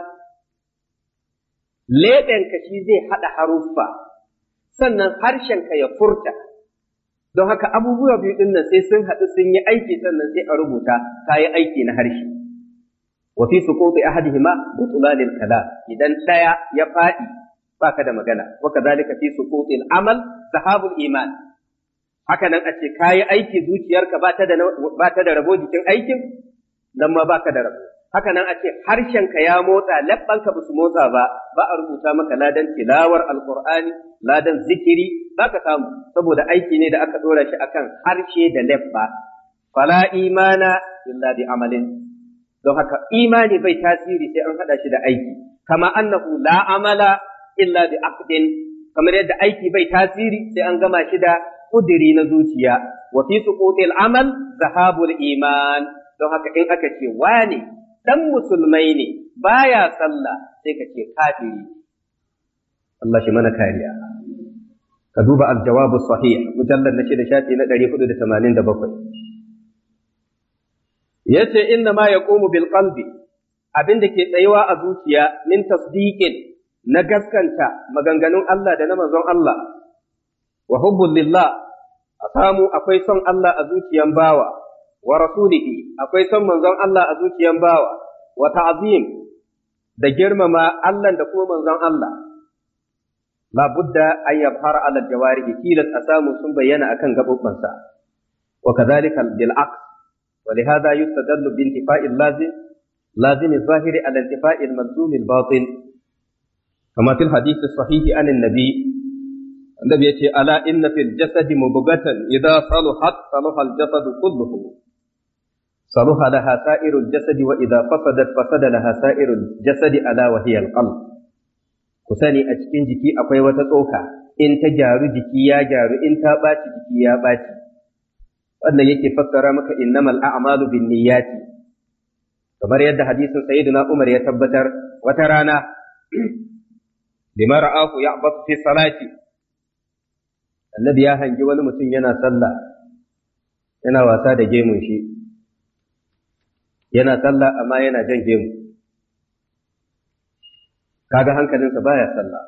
leben ka shi zai hada haruffa sannan harshen ka ya furta don haka abubuwa biyu din nan sai sun haɗu sun yi aiki sannan sai a rubuta kayi aiki na harshe wa fi suquti ahadihima butlanil kalam idan daya ya fadi baka da magana wa kadhalika fi suqutil amal zahabul iman haka nan a ce kayi aiki zuciyarka ba ta da rabo jikin aikin nan ma baka da rabo haka nan a ce harshenka ya motsa labbanka ba su motsa ba a rubuta maka ladan tilawar alqur'ani ladan zikiri baka samu saboda aiki ne da aka dora shi akan harshe da labba fala imana illa bi amalin don haka imani bai tasiri sai an hada shi da aiki kama annahu la amala illa bi aqdin kamar yadda aiki bai tasiri sai an gama shi da kudiri na zuciya wa fi suqutil amal zahabul iman don haka in aka ce wani dan musulmai ne baya sallah sai ka ce kafiri Allah shi mana kariya ka duba al-jawab as-sahih mujallad na 6 shafi na 487 yace inna ma yaqumu bil qalbi abinda ke tsayuwa a zuciya min tasdiqin na gaskanta maganganun Allah da na manzon Allah wa hubbul lillah a samu akwai son Allah a zuciyan bawa wa rasulihi akwai son manzon Allah a zuciyan bawa wa ta'zim da girmama Allah da kuma manzon Allah la budda an yabhara ala jawarihi tilas a samu sun bayyana akan gabobbansa wa kadhalika bil aqs wa lihadha yustadallu bi intifa'il lazim الظاهر على انتفاء الملزوم الباطن كما في الحديث الصحيح عن النبي yace ala inna fil jasadi mubghatan idha saluhat salaha al jasadu kulluhu saluha laha sa'irul jasadi wa idha fasadat fasada laha sa'irul jasadi ala wa hiya al qalb ku sani a cikin jiki akwai wata tsoka in ta gyaru jiki ya gyaru in ta baci jiki ya baci wannan yake fassara maka innamal a'malu binniyati kamar yadda hadisin sayyidina Umar ya tabbatar wata rana lima ra'ahu ya'batu fi salati annabi ya hangi wani mutum yana sallah yana wasa da gemun shi yana sallah amma yana jan gemu kaga hankalinsa baya sallah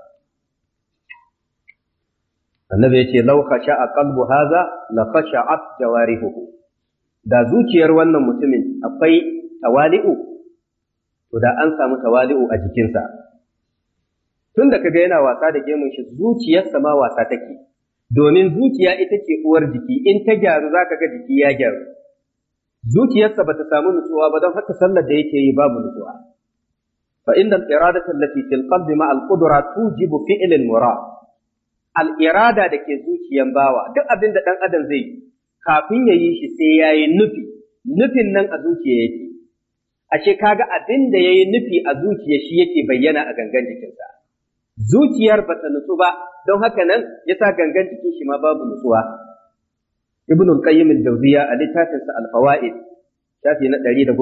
annabi ya ce law khasha'a qalbu hadha la khasha'at jawarihuhu da zuciyar wannan mutumin akwai tawali'u to da an samu tawali'u a jikinsa tunda kaga yana wasa da gemun shi zuciyarsa ma wasa take domin zuciya ita ce uwar jiki in ta gyaru zaka ga jiki ya gyaru zuciyarsa bata samu nutsuwa ba don haka sallar da yake yi babu nutsuwa fa inna al-iradatu allati fil qalbi ma al-qudra tujibu fi'l al-murad al-irada da ke zuciyan bawa duk abin da dan adam zai yi kafin ya yi shi sai yayi nufin nan a zuciya yake ashe kaga abin da yayi nufi a zuciya shi yake bayyana a gangan jikinsa zuciyar bata nutsu ba don haka nan yasa gangan jikin shi ma babu nutsuwa ibn al-qayyim al-jawziyya a littafinsa al-fawaid shafi na 117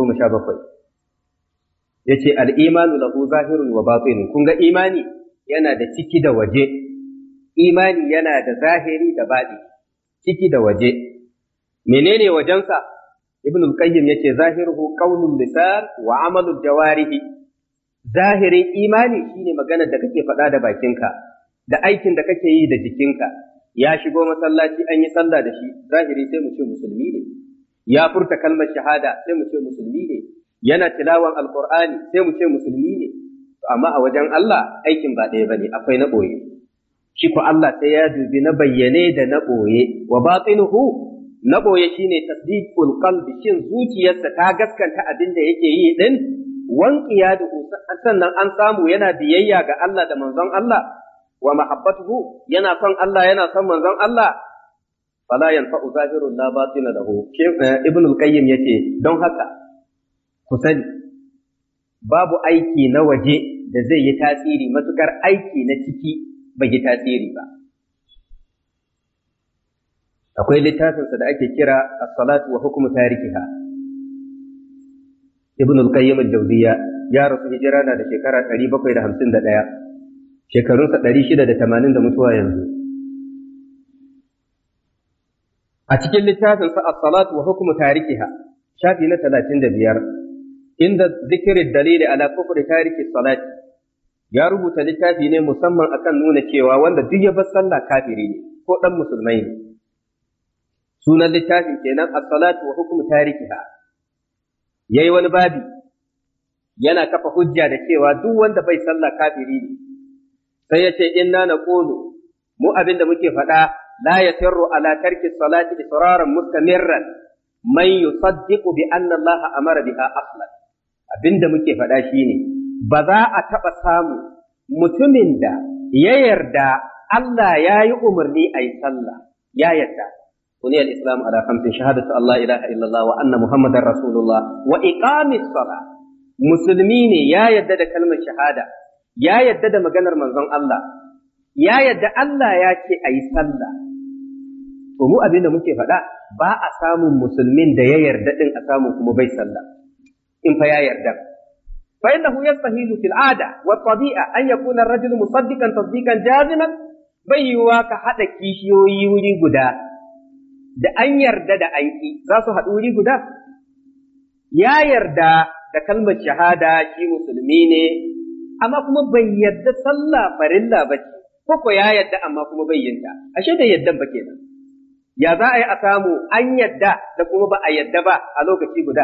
yace al-imanu lahu zahirun wa batinun kun ga imani yana da ciki da waje imani yana da zahiri da baɗi ciki da waje menene wajensa ibn al-qayyim yace zahiruhu qawlul lisan wa amalul jawarihi zahirin imani shine magana da kake faɗa da bakinka da aikin da kake yi da jikinka ya shigo masallaci an yi sallah da shi zahiri sai mu ce musulmi ne ya furta kalmar shahada sai mu ce musulmi ne yana tilawan alqur'ani sai mu ce musulmi ne amma a wajen Allah aikin ba ɗaya bane akwai na boye shi ko Allah sai ya dubi na bayyane da na boye wa batinuhu na boye shine tasdiqul qalbi shin zuciyarsa ta gaskanta abin da yake yi din wanqiyaduhu sannan an samu yana biyayya ga Allah da manzon Allah wa mahabbatuhu yana son Allah yana son manzon Allah fala yanfa'u zahirun la batina lahu ibn al-qayyim yace don haka ku sani babu aiki na waje da zai yi tasiri matukar aiki na ciki bai yi tasiri ba akwai littafinsa da ake kira as-salatu wa hukmu tarikiha ibn al-qayyim al-jawziyya ya rasu hijira na da shekara 751 shekarunsa 680 da mutuwa yanzu a cikin littafinsa as-salatu wa hukmu tarikiha shafi na 35 inda zikirin dalili ala kufri tariki salati ya rubuta littafi ne musamman akan nuna cewa wanda duk ya bar sallah kafiri ne ko dan musulmai ne sunan littafin kenan as-salatu wa hukmu tarikiha yayi wani babi yana kafa hujja da cewa duk wanda bai sallah kafiri ne sai ya ce inna naqulu mu abinda muke faɗa la yasirru ala tarki salati israran mustamirran man yusaddiqu bi anna Allah amara biha aslan abinda muke faɗa shine ba za a taɓa samu mutumin da ya yarda Allah ya yi umarni a yi sallah ya yarda بني الإسلام على 5 شهادة الله إله إلا الله وأن محمد رسول الله وإقام الصلاة مسلمين يا يدد كلمة شهادة يا يدد مجنر منظم الله يا يد الله ياتي أي صلى ومو أبينا مكي فلا با أسام مسلمين دا يرد إن أسامكم بي صلى إن فيا يرد فإنه يستحيل في العادة والطبيعة أن يكون الرجل مصدقا تصديقا جازما بيواك حتى كيشيو يولي قدا da an yarda da aiki za su haɗu wuri guda ya yarda da kalmar shahada shi musulmi ne amma kuma bai yarda sallah farilla ba ce ko ya yarda amma kuma bai yinta ashe da yardan ba kenan ya za a yi a samu an yadda da kuma ba a yadda ba a lokaci guda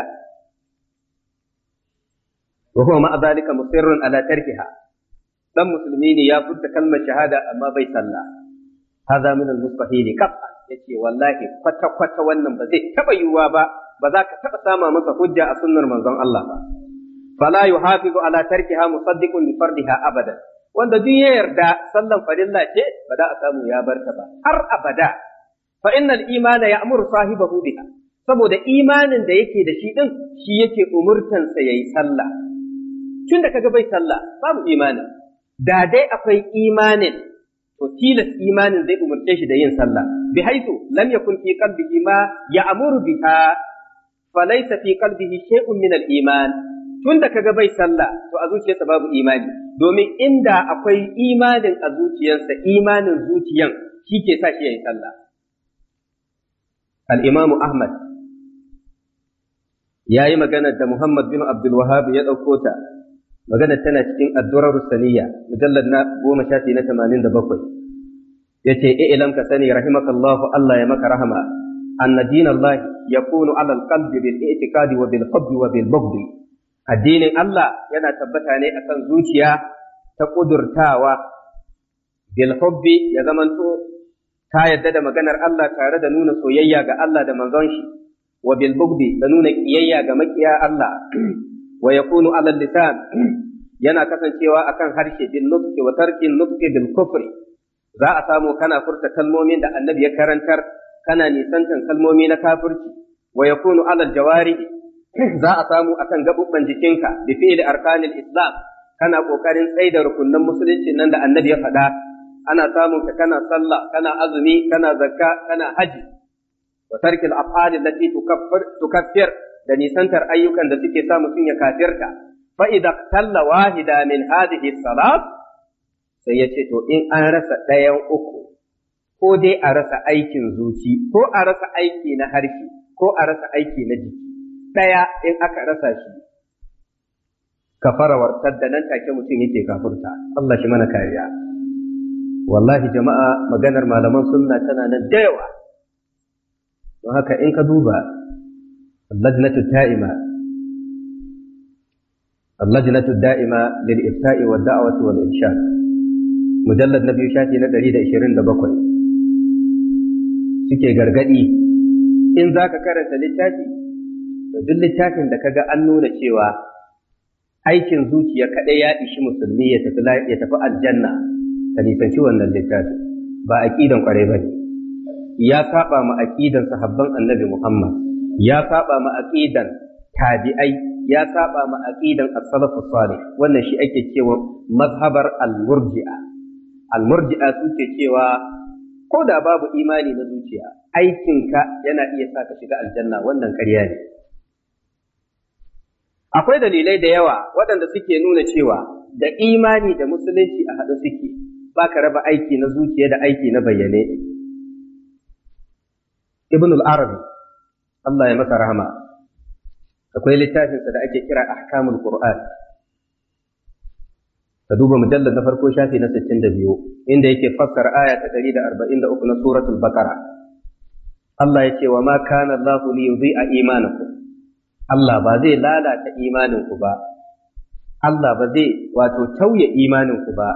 wa huwa ma'a zalika musirrun ala tarkiha dan musulmi ne ya furta kalmar shahada amma bai sallah hadha min al-mustahili qat'a yace wallahi kwata wannan ba zai taba yiwuwa ba za ka taba sama masa hujja a sunnar manzon Allah ba fala yuhafizu ala tarkiha musaddiqun li fardiha abadan wanda duk ya yarda sallan farilla ce ba za a samu ya barta ba har abada fa innal imana ya'muru sahibahu biha saboda imanin da yake da shi din shi yake umurtansa yayi sallah tun da kaga bai sallah babu imanin da dai akwai imanin to tilas imanin zai umurce shi da yin sallah bi haitu lam yakun fi qalbihi ma ya'muru biha falaysa fi qalbihi shay'un min al-iman tun da kaga bai sallah to a zuciyarsa babu imani domin inda akwai imanin a zuciyarsa imanin zuciyan shi ke sa shi yayin sallah al-imam Ahmad yayi magana da Muhammad bin Abdul Wahhab ya dauko ta magana tana cikin ad-durar saniya mujallad na 10 shafi na 87 yace i'lam ka sani rahimakallahu Allah ya maka rahama anna dinallahi yakunu ala al-qalbi bil i'tiqadi wa bil hubbi wa bil bughd addinin Allah yana tabbata ne akan zuciya ta kudurtawa bil hubbi ya zamanto ta yadda da maganar Allah tare da nuna soyayya ga Allah da manzon shi wa bil bughd da nuna kiyayya ga makiya Allah wa yakunu ala lisan yana kasancewa akan harshe bil nutqi wa tarkin nutqi bil kufri za a samu kana furta kalmomin da annabi ya karantar kana nisantan kalmomi na kafirci wa yakunu ala jawari za a samu akan gabubban jikinka bi fi'li arkanil islam kana kokarin tsaida rukunnan musulunci nan da annabi ya faɗa ana samun ka kana sallah kana azumi kana zakka kana haji wa tarkil af'ali allati tukaffir da nisantar ayyukan da suke sa mutum ya kafirta fa idza talla wahida min hadhihi salat sai yace to in an rasa ɗayan uku ko dai a rasa aikin zuci ko a rasa aiki na harshe ko a rasa aiki na jiki ɗaya in aka rasa shi kafara wartar da nan take mutum yake kafurta Allah shi mana kariya wallahi jama'a maganar malaman sunna tana nan da yawa don haka in ka duba اللجنة الدائمة للإفتاء والدعوة والإرشاد مجلد نبي شافي ندري دا 27 suke gargadi in zaka karanta littafi to duk littafin da kaga an nuna cewa aikin zuciya kadai ya ishi musulmi ya tafi aljanna ka nisanci wannan littafi ba aqidan kwarai bane ya saba ma aqidan sahabban annabi Muhammad ya saba ma aqidan tabi'ai ya saba ma aqidan as-salafus salih wannan shi ake cewa mazhabar al-murji'a suke cewa ko da babu imani na zuciya aikinka yana iya sa ka shiga aljanna wannan ƙarya ne akwai dalilai da yawa waɗanda suke nuna cewa da imani da musulunci a haɗe suke ba ka raba aiki na zuciya da aiki na bayyane ibn al-arabi Allah ya masa rahama akwai littafinsa da ake kira ahkamul qur'an ka duba mujallad na farko shafi na 62 inda yake fassara aya ta 143 na suratul baqara Allah ya ce wa ma kana Allahu li yudhi'a imanakum Allah ba zai lalata imaninku ba Allah ba zai tauye imaninku ba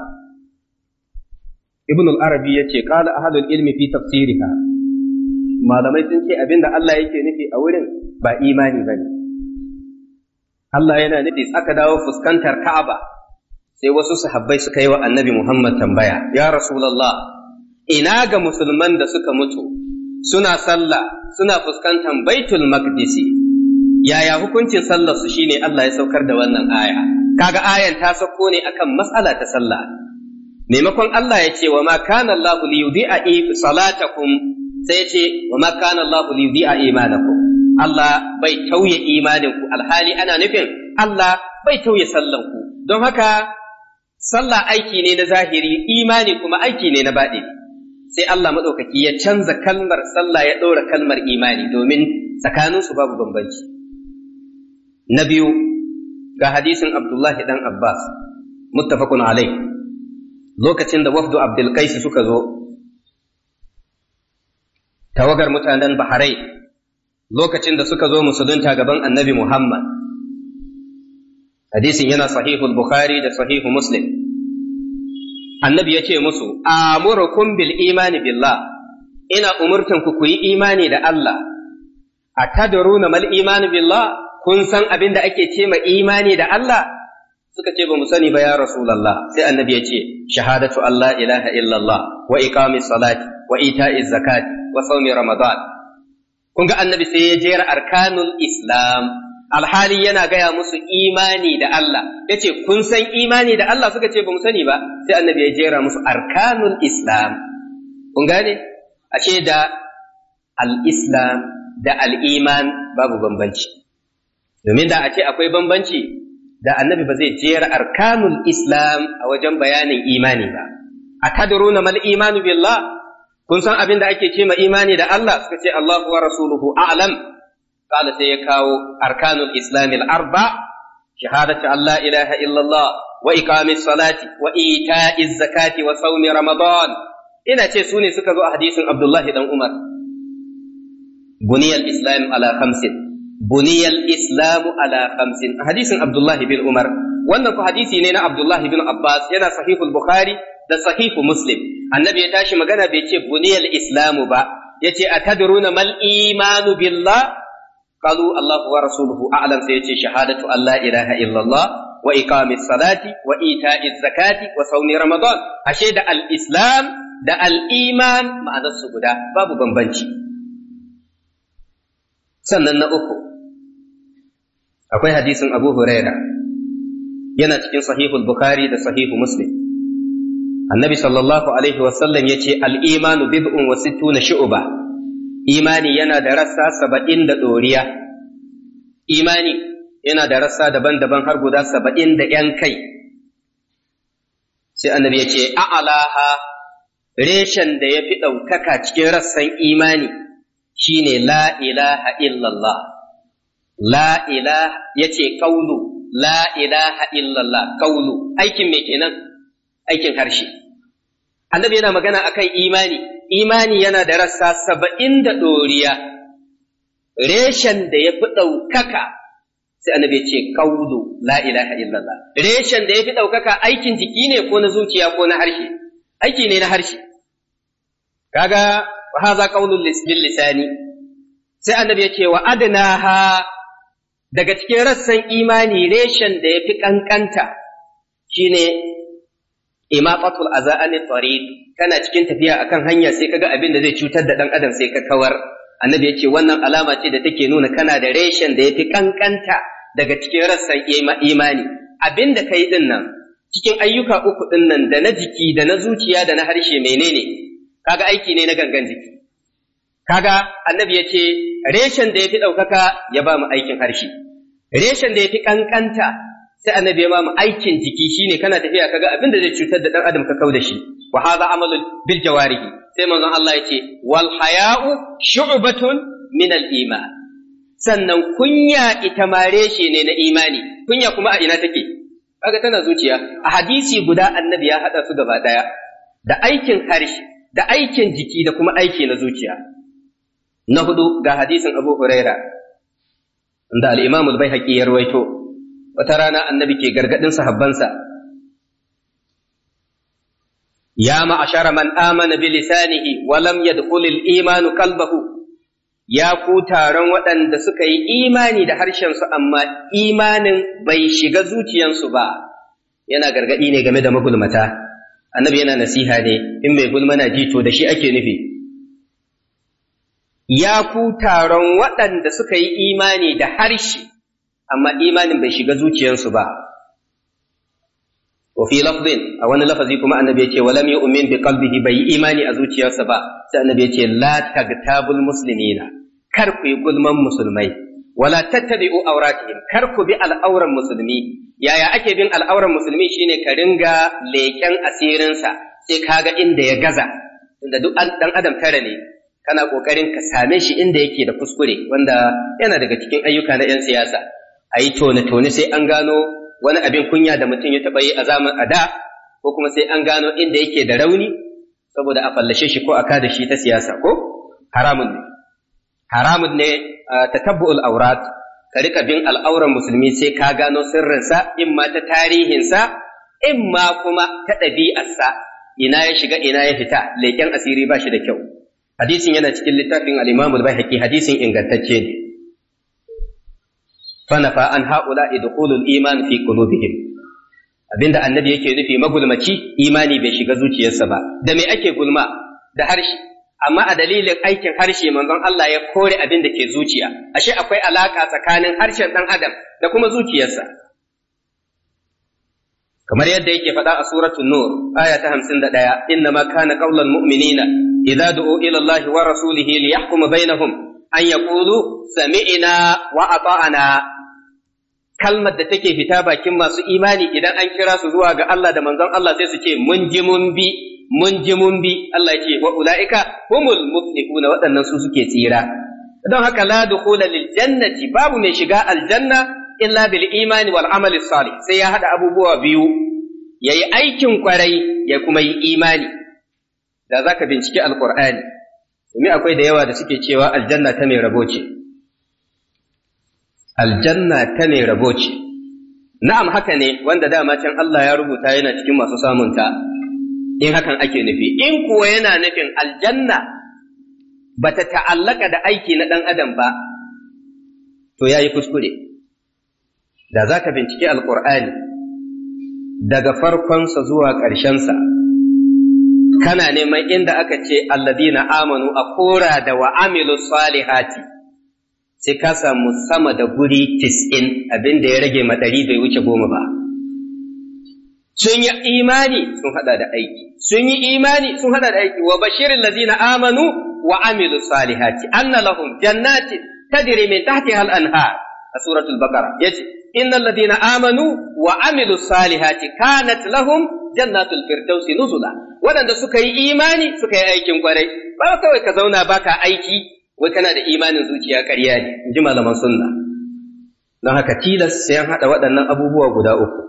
Ibn al-Arabi yace qala ahlul ilmi fi tafsiriha malamai sun ce abinda Allah yake nufi a wurin ba imani bane Allah yana nufi aka dawo fuskantar Ka'aba sai wasu sahabbai suka yi wa Annabi Muhammad tambaya ya Rasulullah ina ga musulman da suka mutu suna sallah suna fuskantar Baitul Maqdis yaya hukuncin sallar su shine Allah ya saukar da wannan aya kaga ayan ta sauko ne akan mas'ala ta sallah maimakon Allah ya ce wa ma kana Allahu li yudhi'a salatakum sai ce wa ma kana Allahu li yudhi'a imanakum Allah bai tauye imaninku alhali ana nufin Allah bai tauye sallanku don haka sallah aiki ne na zahiri imani kuma aiki ne na baɗini sai Allah madaukaki ya canza kalmar sallah ya ɗora kalmar imani domin tsakaninsu babu bambanci na biyu ga hadisin Abdullahi dan Abbas muttafaqun alai lokacin da wafdu Abdul Qais suka zo tawagar mutanen Bahrain lokacin da suka zo musulunta gaban annabi Muhammad. Hadisin yana sahihul Bukhari da sahihu Muslim. Annabi ya ce musu, amurukum bil imani billah, ina umurtan ku yi imani da Allah. Atadruna mal imani billah, kun san abin da ake ce ma imani da Allah? Suka ce ba mu sani ba ya Rasulullah. Sai annabi ya ce, shahadatu Allah ilaha illallah wa iqamis salati wa ita'iz zakati wa sawmi ramadan. Kun ga annabi sai ya jera arkanul Islam, alhali yana gaya musu imani da Allah. Ya ce, kun san imani da Allah? Suka ce ba mu sani ba. Sai annabi ya jera musu arkanul Islam. Kun gane? Ashe da al-Islam da al-iman babu bambanci. Domin da a ce akwai bambanci, da annabi ba zai jera arkanul Islam a wajen bayanin imani ba. Atadruna mal imanu billah, kun san abin da ake ce ma imani da Allah? Suka ce Allahu wa rasuluhu a'lam. Kala sai ya kawo arkanul Islam al-arba, shahadatu an la ilaha illallah wa iqamis salati wa ita'iz zakati wa sawmi ramadan. Ina ce su ne suka zo a hadisin Abdullahi dan Umar. Buniyal Islam ala khamsin, buniyal Islamu ala khamsin, hadisin Abdullahi bin Umar. Wannan ku hadisi ne na Abdullahi bin Abbas, yana sahihul Bukhari da sahihu Muslim. Annabi ya tashi magana bai ce buniyal Islamu ba, yace atadruna mal imanu billah? Qalu Allahu wa rasuluhu a'lam. Sai yace shahadatu an la ilaha illallah wa iqamis salati wa ita'iz zakati wa sawmi ramadan. Ashe da al-Islam da al-iman ma'anar su guda, babu bambanci. Sannan na uku, akwai hadisin Abu Huraira, yana cikin sahihul Bukhari da sahihu Muslim. Annabi sallallahu alaihi wasallam ya ce, al'imanu bid'un wa sittuna shu'uba, imani yana da rassa 70 da ɗoriya. Imani yana da rassa daban-daban har guda 70 da ‘yan kai. Sai annabi ya ce, a'alaha, reshen da ya fi ɗaukaka cikin rassan imani shine la ilaha illallah. La ilaha yace qaulu, la ilaha illallah, qaulu, aikin me kenan? Aikin harshe. Annabi yana magana akan imani yana da rassa 70 da ɗoriya. Reshen da ya fi ɗaukaka, sai annabi ya ce qaulu, la ilaha illallah. Reshen da ya fi ɗaukaka aikin jiki ne ko na zuciya ko na harshe? Aiki ne na harshe. Kaga wa haza qaulul lisani. Sai annabi ya ce wa adnaha, daga cikin rassan imani reshen da ya fi ƙanƙanta shi ne imaqatul aza'ani tariq. Kana cikin tafiya akan hanya sai kaga abin da zai cutar da ɗan adam sai ka kawar. Annabi ya ce wannan alama ce da take nuna kana da reshen da ya fi ƙanƙanta daga cikin rassan imani. Abin da kai ɗin nan, cikin ayyuka uku ɗin nan, da na jiki da na zuciya da na harshe menene? Kaga aiki ne na gangan jiki. Kaga annabi ya ce reshen da ya fi ɗaukaka ya ba mu aikin harshe, reshen da ya fi ƙanƙanta sai annabi ya ba mu aikin jiki, shine kana tafiya kaga abin da zai cutar da ɗan adam ka kau da shi. Wa hadha amalul bil jawarihi. Sai manzon Allah ya ce wal haya'u shu'batun min al iman. Sannan kunya ita ma reshe ne na imani. Kunya kuma a ina take? Kaga tana zuciya. A hadisi guda annabi ya haɗa su gaba ɗaya, da aikin harshe, da aikin jiki, da kuma aiki na zuciya. Na hudu ga hadisin Abu Huraira, inda al-Imam al-Baihaqi ya rawaito. Wata rana annabi ke gargadin sahabbansa, ya ma'ashara man amana bi lisanihi wa lam yadkhul al-iman qalbahu, ya ku taron waɗanda suka yi imani da harshen su amma imanin bai shiga zuciyansu ba. Yana gargadi ne game da magulmata. Annabi yana nasiha ne, in mai gulma na ji to da shi ake nufi. Ya ku taron waɗanda suka yi imani da harshe, amma imanin bai shiga zuciyarsu ba. Wa fi lafzin, a wani lafazi kuma annabi ya ce, walam yu'min bi qalbihi, bai yi imani a zuciyarsa ba. Sai annabi ya ce, la tagtabul muslimina, kar ku yi gulman musulmai, wala tattabi'u auratihim, kar ku bi al'auran musulmi. Yaya ake bin al'auran musulmi? Shine ka ringa leƙen asirinsa, sai kaga inda ya gaza, inda duk ɗan adam tare ne. Kana ƙoƙarin ka same shi inda yake da kuskure, wanda yana daga cikin ayyuka na 'yan siyasa. A yi tone-tone sai an gano wani abin kunya da mutum ya taɓa yi a da, ko kuma sai an gano inda yake da rauni, saboda a fallashe shi ko a kada shi ta siyasa, ko? haramun ne tatabbu'ul aurat, ka rika bin al'auran musulmi sai ka gano sirrinsa, in ma ta tarihinsa, in ma kuma ta ɗabi'arsa, ina ya shiga ina ya fita, leƙen asiri ba shi da kyau. Hadisin yana cikin littafin al-Imam al-Baihaqi, hadisin ingantacce ne. Fanafa an haula idkhulul iman fi qulubihim, abinda annabi yake nufi magulmaci imani bai shiga zuciyarsa ba. Da me ake gulma? Da harshe. Amma a dalilin aikin harshe manzon Allah ya kore abin da ke zuciya. Ashe akwai alaka tsakanin harshen dan adam da kuma zuciyarsa. Kamar yadda yake faɗa a suratul Nur aya ta 51, inna ma kana qaulal mu'minina idza du'u ila Allah wa rasulihi liyahkuma bainahum an yaqulu sami'na wa ata'na. Kalmar da take fita bakin masu imani idan an kira su zuwa ga Allah da manzon Allah sai su ce mun ji mun bi, mun ji mun bi. Allah ya ce wa ulaika humul muflihuna, waɗannan su suke tsira. Don haka la dukhula lil jannati, babu mai shiga aljanna illa bil imani wal amali salih, sai ya hada abubuwa biyu, yayi aikin kwarai ya kuma yi imani. Da zaka binciki alqur'ani, domin akwai da yawa da suke cewa aljanna ta mai rabo ce. Aljanna ta mai rabo ce. Na'am, haka ne, wanda dama can Allah ya rubuta yana cikin masu samunta, in hakan ake nufi. In kuwa yana nufin aljanna ba ta ta'allaka da aiki na ɗan adam ba, to ya yi kuskure. Da za ka binciki Alƙur'ani daga farkonsa zuwa ƙarshensa, kana neman inda aka ce alladina amanu a kora da wa amilu salihati, sai ka samu sama da guri 90, abin da ya rage madari bai wuce 10 ba. Sun yi imani sun hada da aiki, sun yi imani sun hada da aiki. Wa bashirin lazina amanu wa amilu salihati anna lahum jannatin tajri min tahtiha al-anhar, a suratul baqara yace innal ladina amanu wa amilu salihati kanat lahum jannatul firdausi nuzula. Waɗanda suka yi imani suka yi aikin kwarai, ba kawai ka zauna baka aiki wai kana da imanin zuciya, ƙarya ne, in ji malaman sunna. Don haka tilas sai an haɗa waɗannan abubuwa guda uku,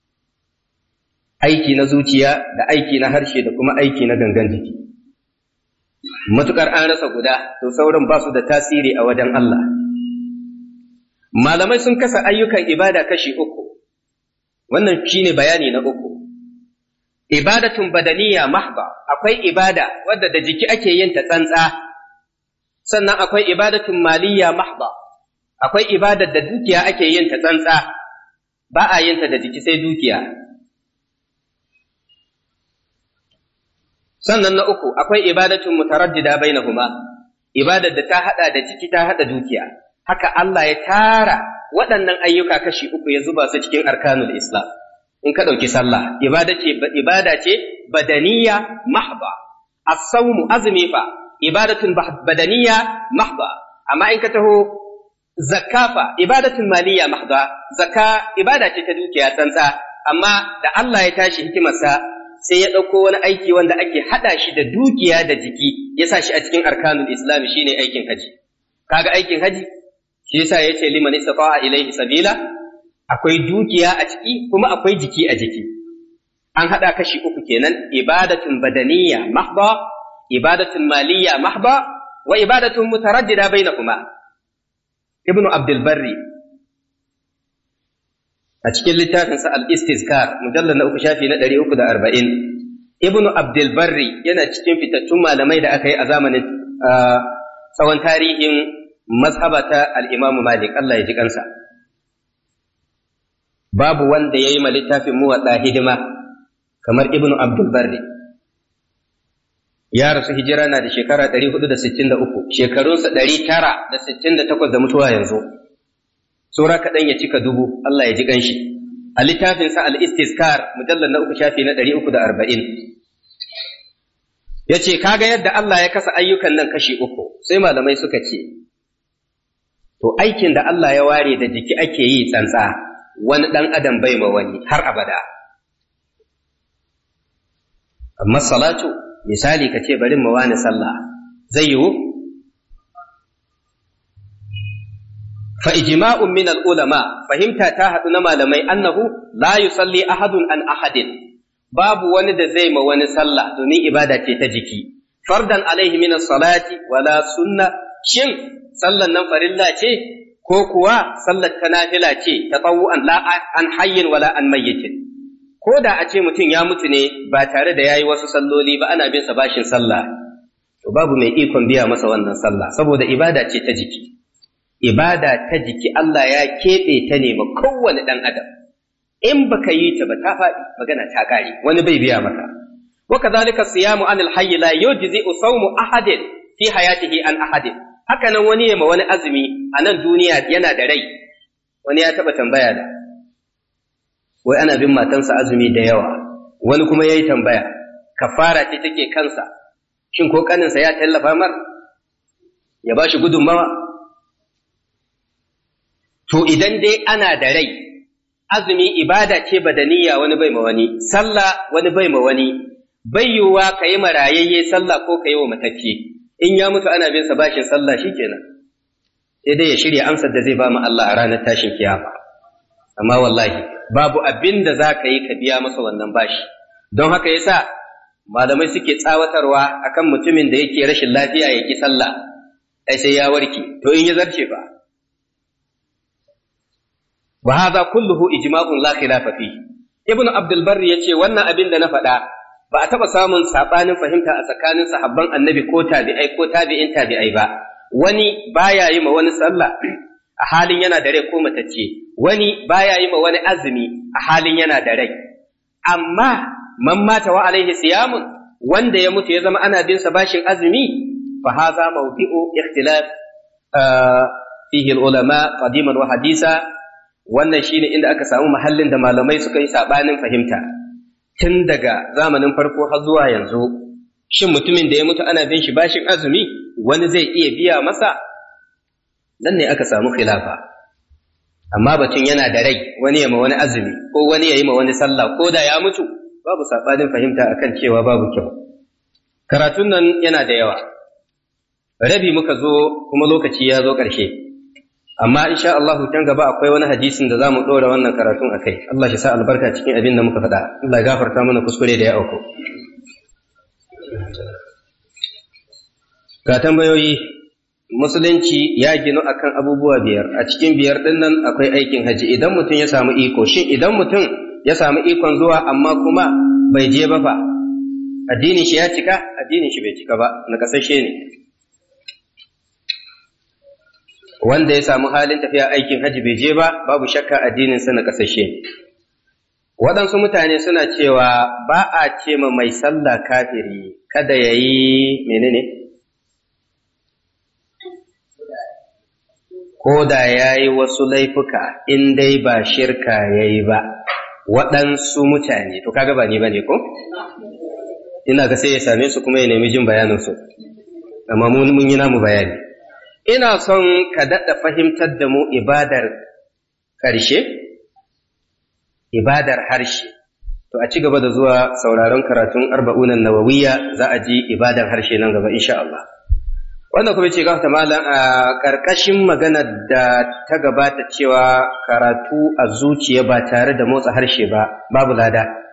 aiki na zuciya da aiki na harshe da kuma aiki na gangan jiki. Matuƙar an rasa guda, to sauran ba su da tasiri a wajen Allah. Malamai sun kasa ayyukan ibada kashi uku, wannan shine bayani na uku. Ibadatun badaniya mahba, akwai ibada wadda da jiki ake yin ta tsantsa, sannan akwai ibadatun maliyya mahba, akwai ibadar da dukiya ake yin ta tsantsa, ba a yin ta da jiki sai dukiya. Sannan na uku akwai ibadatun mutaraddida bainahuma, ibadar da ta hada da jiki ta hada dukiya. Haka Allah ya tara waɗannan ayyuka kashi uku ya zuba su cikin arkanul Islam. In ka ɗauki sallah, ibada ce badaniya mahba. As-sawmu, azumi fa ibadatun badaniya mahba. Amma in ka taho zakka fa ibadatun maliya mahba. Zakka ibada ce ta dukiya tsantsa, amma da Allah ya tashi hikimarsa sai ya ɗauko wani aiki wanda ake haɗa shi da dukiya da jiki, ya sa shi a cikin arkanul Islam, shine aikin haji. Kaga aikin haji shi yasa yace liman istata'a ilayhi sabila, akwai dukiya a ciki kuma akwai jiki a jiki. An haɗa kashi uku kenan, ibadatun badaniya mahba, ibadatun maliya mahba, wa ibadatun mutaraddida bainakuma. Ibnu Abdul Barri a cikin littafinsa al-Istizkar mujallal na 3 shafi na 340, Ibnu Abdul Barri yana cikin fitattun malamai da aka yi a zamanin tsawon tarihin mazhabata al-Imam Malik, Allah ya ji kansa. Babu wanda ya yi ma littafin Muwatta hidima kamar Ibnu Abdul Barri. Ya rasu hijira na da shekara 463, shekarunsa 968 da mutuwa yanzu. Sura kaɗan ya cika 1000, Allah ya ji kanshi. A littafinsa al-Istizkar mujallal na 3 shafi na 340. Yace kaga yadda Allah ya kasa ayyukan nan kashi uku, sai malamai suka ce to aikin da Allah ya ware da jiki ake yi tsantsa, wani ɗan adam bai ma wani har abada. Amma salatu, misali ka ce bari ma wani sallah, zai yiwu? Fa ijma'un min al-ulama, fahimta ta haɗu na malamai annahu la yusalli ahadun an ahadin, babu wani da zai ma wani sallah domin ibada ce ta jiki, fardan alaihi min as-salati wala sunna, shin sallan nan farilla ce ko kuwa sallar ta nafila ce tatawu'an la an hayyin wala an mayyitin. Ko da a ce mutum ya mutu ne ba tare da yayi wasu salloli ba, ana bin sa bashin sallah, to babu mai ikon biya masa wannan sallah, saboda ibada ce ta jiki. Ibada ta jiki Allah ya keɓe ta ne ma kowane ɗan adam, in baka yi ta ba ta faɗi, magana ta ƙare, wani bai biya maka. Wa kadhalika siyamu anil hayy la yujzi'u sawmu ahadin fi hayatihi an ahadin. Haka nan wani ma wani azumi a nan duniya yana da rai. Wani ya taɓa tambaya da wai ana bin matansa azumi da yawa, wani kuma yayi tambaya kafara ce take kansa, shin ko kaninsa ya tallafa mar ya ba shi gudunmawa? To idan dai ana da rai, azumi ibada ce badaniya, wani bai ma wani, sallah wani bai ma wani, bai yiwuwa ka yi marayayye sallah ko ka yi wa matacce. In ya mutu ana bin sa bashin sallah shikenan, sai dai ya shirya amsar da zai ba mu Allah a ranar tashin kiyama. Amma wallahi babu abin da za ka yi ka biya masa wannan bashi. Don haka yasa malamai suke tsawatarwa akan mutumin da yake rashin lafiya ya ki sallah, sai ya warke, to in ya zarce ba. Wa hadha kulluhu ijma'un la khilafa fihi. Ibn Abdul Barr yace wannan abin da na faɗa ba a taɓa samun saɓanin fahimta a tsakanin sahabban annabi ko tabi'ai ko tabi'in tabi'ai ba. Wani baya yi ma wani sallah a halin yana da rai ko matacce, wani baya yi ma wani azumi a halin yana da rai. Amma man mata wa alaihi siyamun, wanda ya mutu ya zama ana bin sa bashin azumi, fa hadha mawdi'u ikhtilaf fihi al-ulama qadiman wa hadisa. Wannan shine inda aka samu mahallin da malamai suka yi sabanin fahimta tun daga zamanin farko har zuwa yanzu. Shin mutumin da ya mutu ana bin shi bashin azumi, wani zai iya biya masa? Nan ne aka samu khilafa. Amma batun yana da rai, wani ya ma wani azumi ko wani ya yi ma wani sallah ko da ya mutu, babu sabanin fahimta akan cewa babu kyau. Karatun nan yana da yawa, rabi muka zo kuma lokaci ya zo ƙarshe. Amma insha Allah can gaba akwai wani hadisin da zamu dora wannan karatun akai. Allah shi sa albarka cikin abin da muka faɗa. Allah ya gafarta mana kuskure da ya auku. Ga tambayoyi. Musulunci ya ginu akan abubuwa biyar. A cikin biyar din nan akwai aikin haji. Idan mutum ya samu iko, shin idan mutum ya samu ikon zuwa amma kuma bai je ba fa, addinin shi ya cika? Addinin shi bai cika ba, na kasashe ne. Wanda ya samu halin tafiya aikin haji bai je ba, babu shakka addininsa na kasashe. Waɗansu mutane suna cewa ba a ce ma mai sallah kafiri, kada ya yi menene? Ko da ya yi wasu laifuka, in dai ba shirka ya yi ba, waɗansu mutane, to kaga ba ni ba ne ko? Ina ga sai ya same su kuma ya nemi jin bayaninsu, amma mun yi namu bayani. Ina son ka daɗa fahimtar da mu ibadar ƙarshe, ibadar harshe. To a ci gaba da zuwa sauraron karatun arba'unan nawawiyya, za a ji ibadar harshe nan gaba insha Allah. Wannan kuma ce gafata malam a ƙarƙashin maganar da ta gabata cewa karatu a zuciya ba tare da motsa harshe ba babu lada.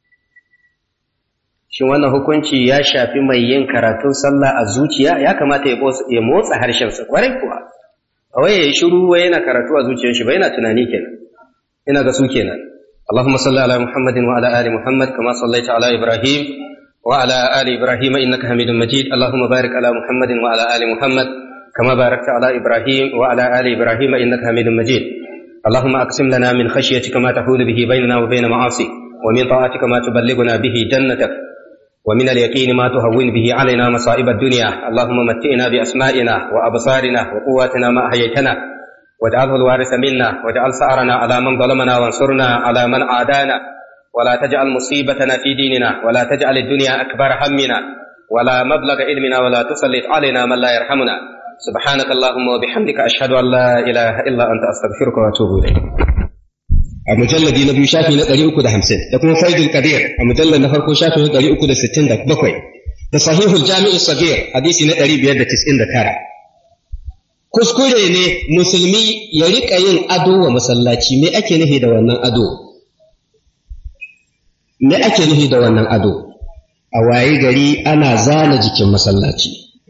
Shin wannan hukunci ya shafi mai yin karatun sallah a zuciya? Ya kamata ya motsa harshensa kwarai kuwa. A waye ya yi shiru wai yana karatu a zuciyar shi ba, yana tunani kenan. Ina ga su kenan. Allahumma salli ala Muhammadin wa ala ali Muhammad kama sallaita ala Ibrahim wa ala ali Ibrahim innaka Hamidum Majid. Allahumma barik ala Muhammadin wa ala ali Muhammad kama barakta ala Ibrahim wa ala ali Ibrahim innaka Hamidum Majid. Allahumma aqsim lana min khashyatika ma tahulu bihi bainana wa bain ma'asik wa min ta'atika ma tuballighuna bihi jannatak ومن اليقين ما تهون به علينا مصائب الدنيا. اللهم متئنا بأسمائنا وأبصارنا وقواتنا ما أحييتنا واجعله الوارث منا واجعل ثأرنا على من ظلمنا وانصرنا على من عادانا ولا تجعل مصيبتنا في ديننا ولا تجعل الدنيا أكبر همنا ولا مبلغ علمنا ولا تسلط علينا من لا يرحمنا. سبحانك اللهم وبحمدك أشهد أن لا إله إلا أنت أستغفرك وأتوب إليك. a mujalladi na biyu shafi na 350 da kuma faidul qadir a mujallar na farko shafi na 367 da sahihul jami'u sagir hadisi na 599. Kuskure ne musulmi ya rika yin ado wa masallaci. Me ake nufi da wannan ado? Me ake nufi da wannan ado?
a waye gari ana zana jikin masallaci.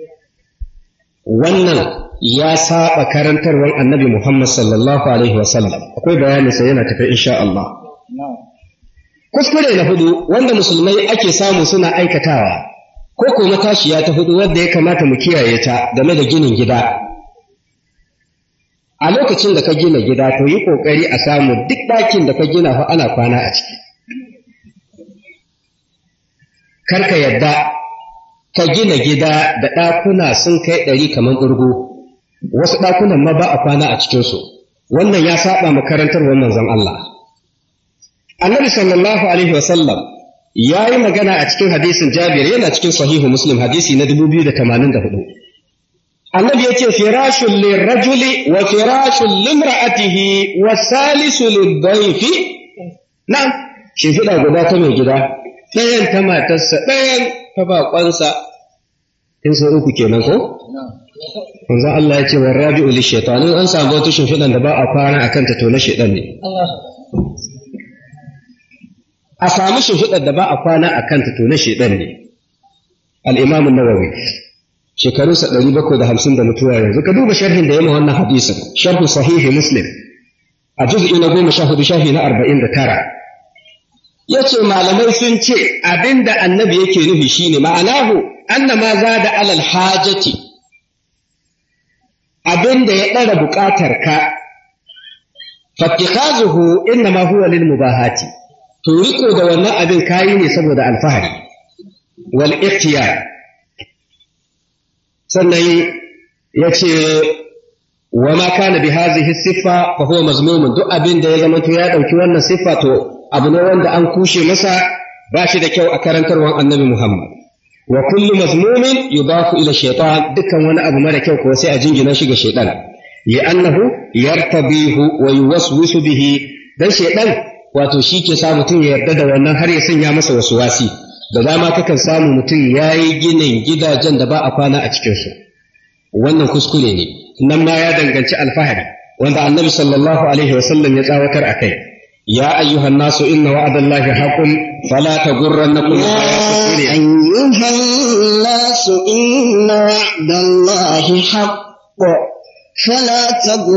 Wannan ya saba karantarwar annabi Muhammad sallallahu Alaihi wasallam, akwai bayaninsa yana tafi insha Allah. Kuskure na hudu wanda musulmai ake samu suna aikatawa, ko ko matashiya ta hudu wadda ya kamata mu kiyaye ta game da ginin gida. A lokacin da ka gina gida to yi ƙoƙari a samu duk ɗakin da ka gina fa ana kwana a ciki. Karka yadda ka gina gida da ɗakuna sun kai 100 kamar ɗurgu, wasu ɗakunan ma ba a kwana a cikinsu, wannan ya saba makarantarwar manzon Allah. Annabi sallallahu Alaihi wasallam ya yi magana a cikin hadisin Jabir, yana cikin sahihu Muslim hadisi na 2084. Annabi ya ce, firashun lirrajuli wa firashun limra'atihi wa salisu lidhayfi. Na'am, shimfiɗa guda ta mai gida, ɗayan ta matarsa, ɗayan ta baƙonsa, in sau uku kenan ko? Manzo Allah ya ce wa rabi'u li shaytan, an samu wata shimfiɗan da ba a kwana a kanta to na shaytan ne. A samu shimfiɗar da ba a kwana a kanta to na shaytan ne. Al-Imam an-Nawawi shekarunsa 750 da mutuwa yanzu, ka duba sharhin da ya ma wannan hadisin, sharhu sahihi Muslim a juz'i na 14 shafi na 49. Yace malamai sun ce abinda annabi yake nufi shine ma'anahu anna ma zada alal hajati, abinda ya ɗara buƙatar ka, fattikhazuhu innama huwa lil mubahati, to riko da wannan abin kayi ne saboda alfahari wal ikhtiyar. Sannan ya ce wa ma kana bi hazihi siffa fa huwa mazmumun, duk abin da ya zama to ya ɗauki wannan siffa to abu ne wanda an kushe masa, ba shi da kyau a karantarwar annabi Muhammad. Wa kullu mazmumin yudafu ila shaytan, dukkan wani abu mara kyau ko sai a jingina shi ga shaytan, li'annahu yartabihu wa yuwaswisu bihi, dan shaytan wato shi ke sa mutum ya yarda da wannan har ya sanya masa wasuwasi. Da dama kakan samu mutum ya yi ginin gidajen da ba a kwana a cikinsu, wannan kuskure ne, nan ma ya danganci alfahari wanda annabi sallallahu alaihi wasallam ya tsawatar a kai. Ya ayyuhan nasu inna wa'adallahi haqqun fala taghurrannakum alhayatud dunya.
Ayyuhan nasu inna wa'adallahi haqqun فلا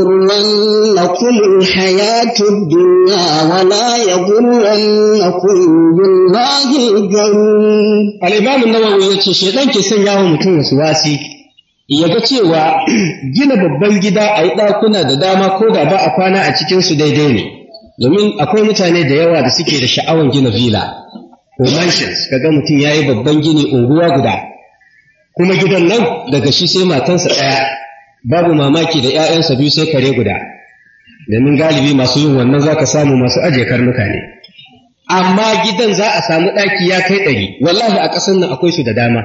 تغرنكم الحياة الدنيا ولا يغرنكم بالله الغرور.
الإمام النووي yace shedan ke sanya wa mutum wasuwasi yaga cewa gina babban gida a yi ɗakuna da dama ko da ba a kwana a cikin su daidai ne, domin akwai mutane da yawa da suke da sha'awan gina villa ko mansions, kaga mutum yayi babban gini unguwa guda, kuma gidan nan daga shi sai matansa ɗaya, babu mamaki da ‘ya'yansa biyu sai kare guda, domin galibi masu yin wannan za ka samu masu aje karnuka ne. Amma gidan za a samu ɗaki ya kai 100, wallahi a ƙasar nan akwai su da dama.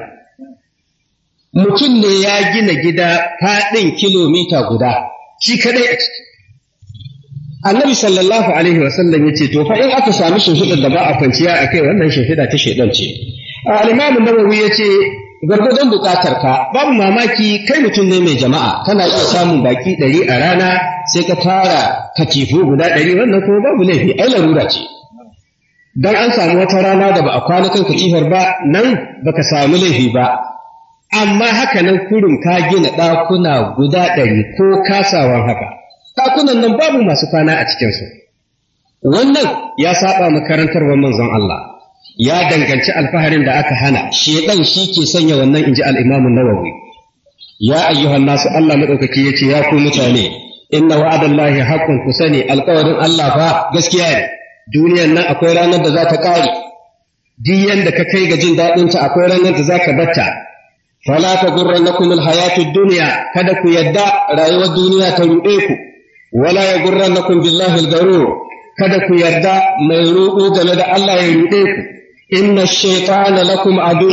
Mutum ne ya gina gida faɗin kilomita guda, shi kaɗai a ciki. Annabi sallallahu Alaihi wasallam ya ce, to fa in aka sami shimfiɗar da ba a kwanciya a kai, wannan shimfiɗa ta shaiɗan ce. Al-Imam Nawawi ya ce, gwargwadon buƙatar ka, babu mamaki kai mutum ne mai jama'a, kana iya samun baki 100 a rana, sai ka tara katifu guda 100, wannan kuma babu laifi, ai larura ce. Dan an samu wata rana da ba a kwana kan katifar ba, nan baka samu laifi ba. Amma haka nan kurin ka gina ɗakuna guda 100 ko kasawan haka, ɗakunan nan babu masu kwana a cikinsu. Wannan ya saba makarantarwar manzon Allah. Ya danganci alfaharin da aka hana, shedan shi ke sanya wannan, inji al-Imam an-Nawawi. Ya ayyuhan nasu, Allah madaukaki yace ya ku mutane, inna wa'adallahi haqqun, ku sani alƙawarin Allah fa gaskiya ne. Duniyar nan akwai ranar da za ta ƙare, duk yanda ka kai ga jin daɗin ta akwai ranar da za ka batta. Fala taghurrannakum al-hayatud dunya, kada ku yadda rayuwar duniya ta ruɗe ku, wala yaghurrannakum billahi al-gharur, kada ku yarda mai ruɗu game da Allah ya ruɗe ku. إن الشيطان لكم عدو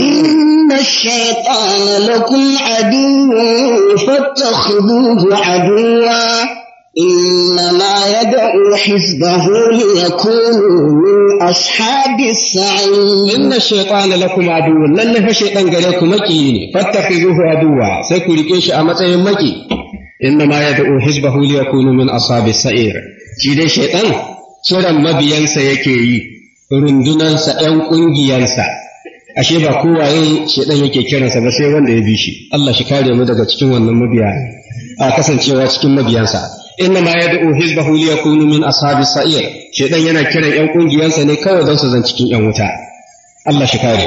فاتخذوه عدوا إنما يدعو حزبه ليكونوا من أصحاب السعير.
إن الشيطان لكم عدو، لن فشيطان قالكم مكي فاتخذوه عدوا، سيكوليكيش أمتين مكي. إنما يدعو حزبه ليكونوا من أصحاب السعير. شيء شيطان شرم مبيان سيكي rundunansa ‘yan ƙungiyarsa ashe ba kowaye shedan yake kiransa ba sai wanda ya bi shi. Allah shi kare mu daga cikin wannan mabiya a kasancewa cikin mabiyansa. Inna ma yad'u hizbahu liyakunu min ashabis sa'ir. Shedan yana kiran yan kungiyansa ne kawai don su zan cikin yan wuta. Allah shi kare.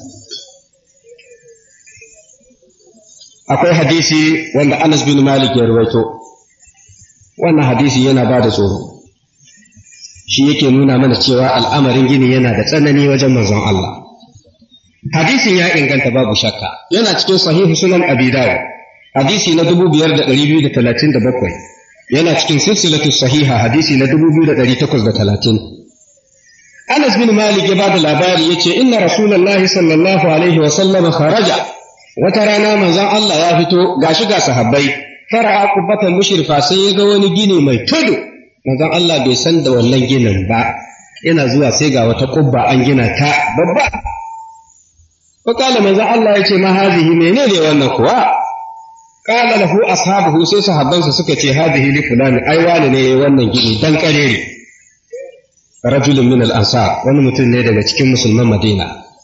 Akwai hadisi wanda Anas bin Malik ya rawaito. Wannan hadisi yana ba da tsoro. Shi yake nuna mana cewa al'amarin gini yana da tsanani wajen manzon Allah. Hadisin ya inganta babu shakka. Yana cikin sahihu sunan Abi Dawud. Hadisi na 5237. Yana cikin silsilatu sahiha hadisi na 2830. Anas bin Malik ya bada labari yace inna Rasulullahi sallallahu alaihi wa sallam kharaja. Wata rana manzon Allah ya fito gashi ga sahabbai. Fara'a kubbatan mushrifa sai ya ga wani gini mai tudu. Manzon Allah bai san da wannan ginin ba. Yana zuwa sai ga wata kubba an gina ta babba. Fakala manzon Allah yace ma hazihi menene wannan kuwa? Qala lahu ashabuhu sai sahabbansa suka ce hadhihi li fulani ai wani ne wannan gini dan karere. Rajulun min al-ansar wani mutum ne daga cikin musulman Madina.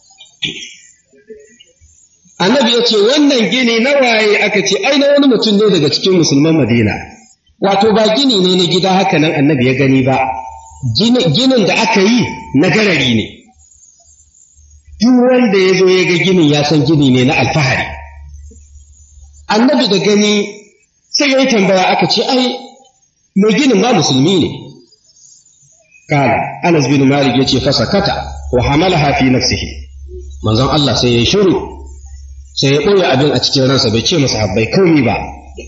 Annabi ya ce wannan gini na waye aka ce ai na wani mutum ne daga cikin musulman Madina. Wato ba gini ne na gida haka nan annabi ya gani ba. Ginin da aka yi na garari ne. Duk wanda ya zo ya ga ginin ya san gini ne na alfahari. Annabi da gani sai ya yi tambaya aka ce ai mai ginin ma musulmi ne. Kala Anas bin Malik yace fasakata wa hamalaha fi nafsihi. Manzon Allah sai ya yi shiru sai ya ɓoye abin a cikin ransa bai ce masa habbai komai ba.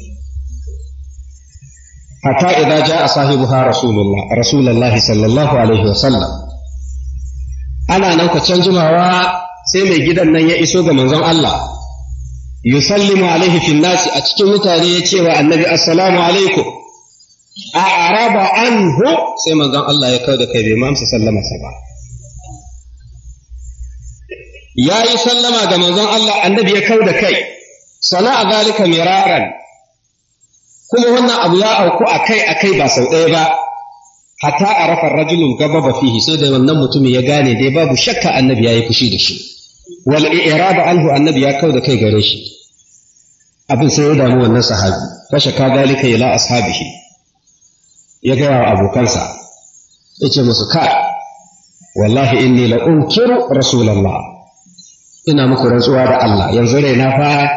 Hatta idza jaa sahibuha Rasulullah sallallahu alaihi wa sallam. Ana nan ka can jimawa sai mai gidan nan ya iso ga manzon Allah. Yusallimu alaihi fil nasi a cikin mutane ya ce wa annabi assalamu alaikum. A araba anhu sai manzon Allah ya kauda kai bai ma amsa sallamarsa ba. Ya yi sallama ga manzon Allah annabi ya kauda kai. Sana'a zalika miraran. Kuma wannan abu ya auku akai ba sau ɗaya ba. Hatta arafa rajulun gababa fihi sai da wannan mutumin ya gane dai babu shakka annabi ya yi fushi da shi. Wal i'rab anhu annabi ya kauda kai gare shi. Abin sai ya damu wannan sahabi. Fasha ka zalika ila ashabihi. Ya gaya wa abokansa, ya ce musu ka, wallahi inni la unkiru Rasulallah, ina muku rantsuwa da Allah, yanzu raina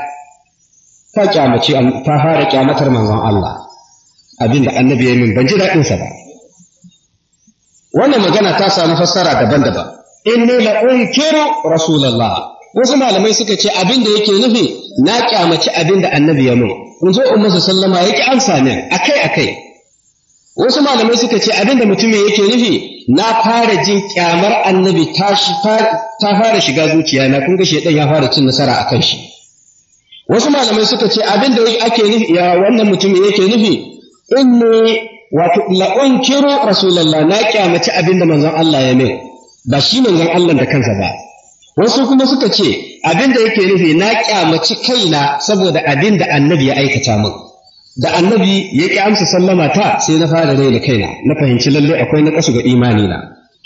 ta fara kyamatar manzon Allah, abinda annabi ya min ban ji daɗinsa ba. Wannan magana ta samu fassara daban-daban, inni la unkiru Rasulallah, wasu malamai suka ce abinda yake nufi na kyamaci abinda annabi ya min, in zo in masa sallama yake amsa min akai-akai. Wasu malamai suka ce abinda mutumin yake nufi na fara jin kyamar annabi ta fara shiga zuciya na kun ga shedan ya fara cin nasara a kan shi. Wasu malamai suka ce abinda ake nufi ya wannan mutumin yake nufi inni wato la unkiru rasulullah na kyamaci abinda manzon Allah ya mai ba shi manzon Allah da kansa ba. Wasu kuma suka ce abinda yake nufi na kyamaci kaina saboda abinda annabi ya aikata min. Da annabi ya ƙi amsa sallama ta sai na fara rai da kaina na fahimci lalle akwai na kasu ga imani na.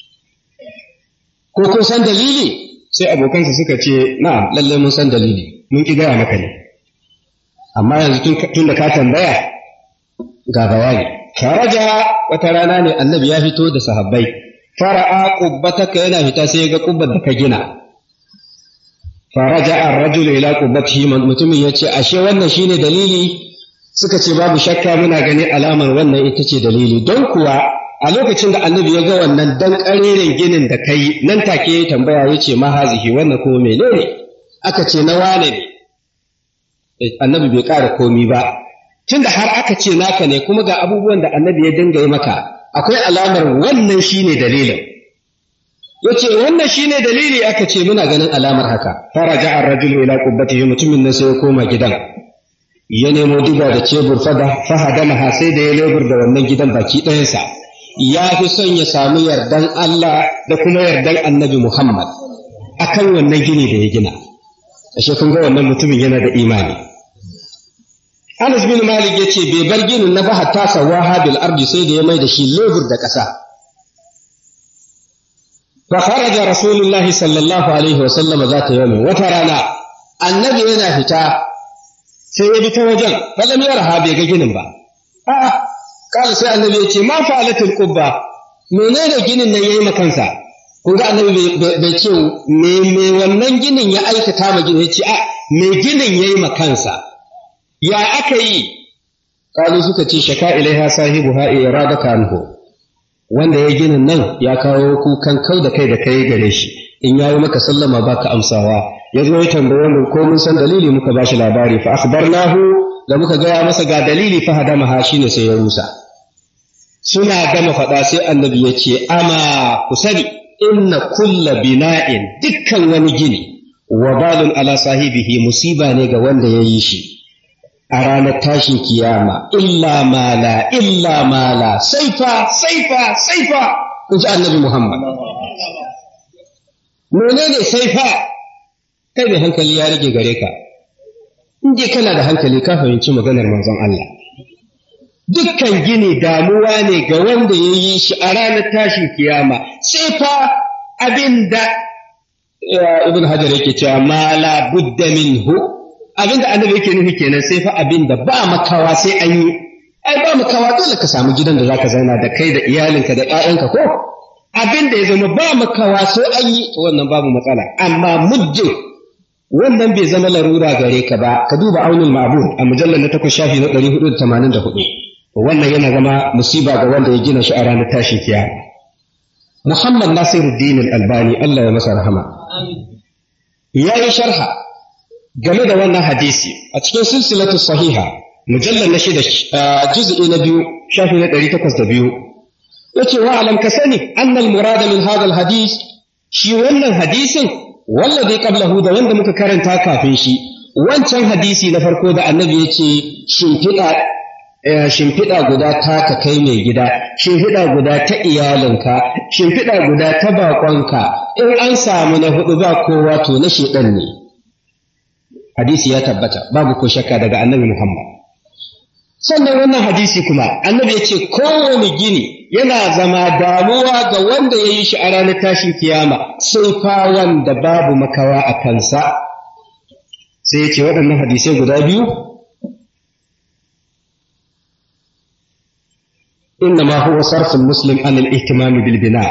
Ko kun san dalili? Sai abokansa suka ce na'am lalle mun san dalili mun ki gaya maka ne. Amma yanzu tun da ka tambaya ga bayani. Faraja wata rana ne annabi ya fito da sahabbai. Fara'a qubbataka yana fita sai ya ga qubbar da ka gina. Faraja ar-rajulu ila qubbatihi mutumin yace ashe wannan shine dalili. Suka ce babu shakka muna gani alamar wannan ita ce dalili don kuwa a lokacin da annabi ya ga wannan dan kareren ginin da kai nan take ya tambaya ya ce ma hazihi wannan kuma menene aka ce na wane ne annabi bai ƙara komi ba tunda har aka ce naka ne kuma ga abubuwan da annabi ya dinga yi maka akwai alamar wannan shine dalilin yace wannan shine dalili aka ce muna ganin alamar haka faraja ar-rajulu ila qubbatihi mutumin nan sai ya koma gidan ya nemo diga da cebur fahadamaha sai da ya lebur da wannan gidan baki ɗayansa ya fi son ya samu yardan Allah da kuma yardan annabi Muhammad akan wannan gini da ya gina ashe kun ga wannan mutumin yana da imani. Anas bin Malik yace bai bar ginin na ba hatta sawaha bil ardi sai da ya mai da shi lebur da ƙasa. fa kharaja rasulullahi sallallahu alaihi wa sallam zata yawmin wata rana annabi yana fita sai ya bi ta wajen falam yarha bai ga ginin ba a'a kala sai annabi ya ce ma fa'alatul qubba menene ginin nan yayi makansa kun ga annabi bai ce me wannan ginin ya aikata ma ginin ya ce a me ginin yayi makansa ya aka yi kalu suka ce shaka ilaiha sahibuha iradaka anhu wanda ya ginin nan ya kawo kukan kau da kai gare shi in yayi maka sallama baka amsawa ya zo ya tambaye mu ko mun san dalili muka bashi labari fa akhbarnahu da muka gaya masa ga dalili fa hadamaha shine sai ya rusa suna gama faɗa sai annabi ya ce ama ku sani inna kulla bina'in dukkan wani gini wa balun ala sahibihi musiba ne ga wanda ya yi shi a ranar tashin kiyama illa mala saifa kun ji annabi Muhammad menene saifa kai da hankali ya rage gare ka in je kana da hankali ka fahimci maganar manzon Allah dukkan gini damuwa ne ga wanda ya yi shi a ranar tashin kiyama sai fa abinda ibn Hajar yake cewa ma la budda minhu abinda annabi yake nufi kenan sai fa abinda ba makawa sai an yi ai ba makawa dole ka samu gidan da zaka zauna da kai da iyalinka da ƴaƴanka ko abinda ya zama ba makawa sai an yi to wannan babu matsala amma muddin wannan bai zama larura gare ka ba ka duba aunul ma'bud a mujallar na 8 shafi na 484 wannan yana zama musiba ga wanda ya gina shi a ranar tashin kiyama Muhammad Nasiruddin Al-Albani Allah ya masa rahama ya yi sharha game da wannan hadisi a cikin silsilatu sahiha mujallar na 6 juz'i na 2 shafi na 802 yace wa alam ka sani annal murada min hadha al-hadis shi wannan hadisin wallazi qablahu da wanda muka karanta kafin shi wancan hadisi na farko da annabi yace shimfiɗa guda taka kai mai gida shimfiɗa guda ta iyalinka shimfiɗa guda ta baƙonka in an samu na hudu ba kowa to na shedan ne hadisi ya tabbata babu ko shakka daga annabi Muhammad sannan wannan hadisi kuma annabi ya ce kowane gini yana zama damuwa ga wanda ya yi shi a ranar tashin kiyama sai fa wanda babu makawa a kansa sai ya ce waɗannan hadisai guda biyu إنما هو صرف المسلم عن الاهتمام بالبناء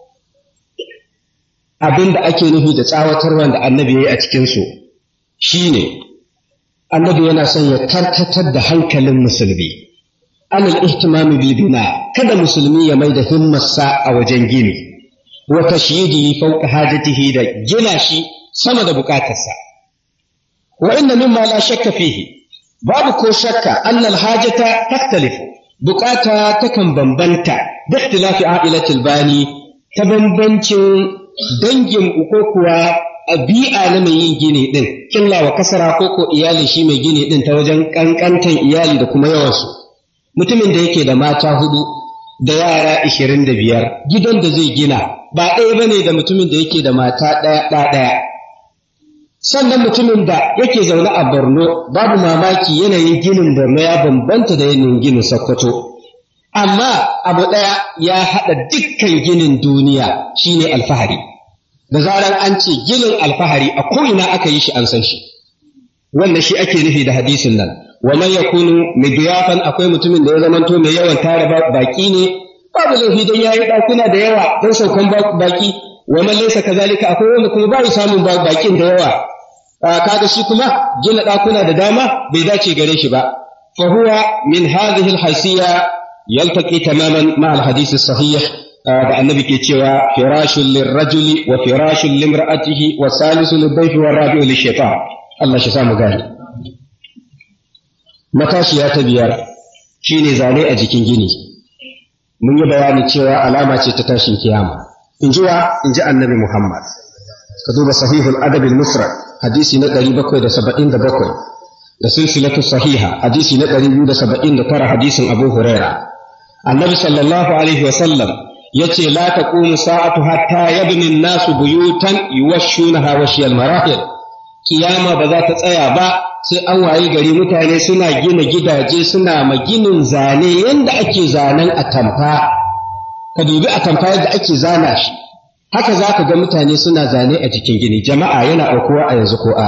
abin da ake nufi da tsawatarwa da annabi ya yi a cikinsu shi ne annabi yana son ya karkatar da hankalin musulmi anil ihtimami bil bina kada musulmi ya mai da himmarsa a wajen gini wa tashyidihi fawqa hajatihi da gina shi sama da bukatarsa wa inna mimma la shakka fihi babu ko shakka annal hajata taktalifu bukata takan bambanta da ikhtilafi a'ilatil bani ta bambancin dangin ko kuwa bi'a na mai yin gini din killa wa kasara ko ko iyali shi mai gini din ta wajen kankantan iyali da kuma yawansu mutumin da yake da mata 4 da yara 25 gidan da zai gina ba ɗaya bane da mutumin da yake da mata ɗaya sannan mutumin da yake zaune a Borno babu mamaki yanayin ginin Borno ya bambanta da yanayin ginin Sokoto amma abu ɗaya ya haɗa dukkan ginin duniya shine alfahari da zaran an ce ginin alfahari a ko'ina aka yi shi an san shi wannan shi ake nufi da hadisin nan wa man yakunu midiyafan akwai mutumin da ya zamanto mai yawan tara baki ne babu laifi dan yayi ɗakuna da yawa don saukan baki wa man laysa kazalika akwai wanda kuma ba samun bakin da yawa kaga shi kuma gina ɗakuna da dama bai dace gare shi ba fa huwa min hadhihi al-haysiya yaltaqi tamaman ma al-hadith as-sahih da annabi ke cewa firashul lirrajuli wa firashul limra'atihi wa salisu lidayfi wa rabi'u lishaitan Allah shi samu gani matashiya ta biyar shine zane a jikin gini mun yi bayani cewa alama ce ta tashin kiyama inji annabi Muhammad ka duba sahihul adab al-mufrad hadisi na 777 da silsilatu sahiha hadisi na 279 hadisin Abu Huraira annabi sallallahu alaihi wa sallam yace la taqumu sa'atu hatta yabni an-nasu buyutan yuwashshunaha washiyal marahil kiyama ba za ta tsaya ba sai an waye gari mutane suna gina gidaje suna maginin zane yanda ake zanen atamfa ka dubi atamfa yadda ake zana shi haka za ka ga mutane suna zane a jikin gini. Jama'a yana aukuwa a yanzu ko a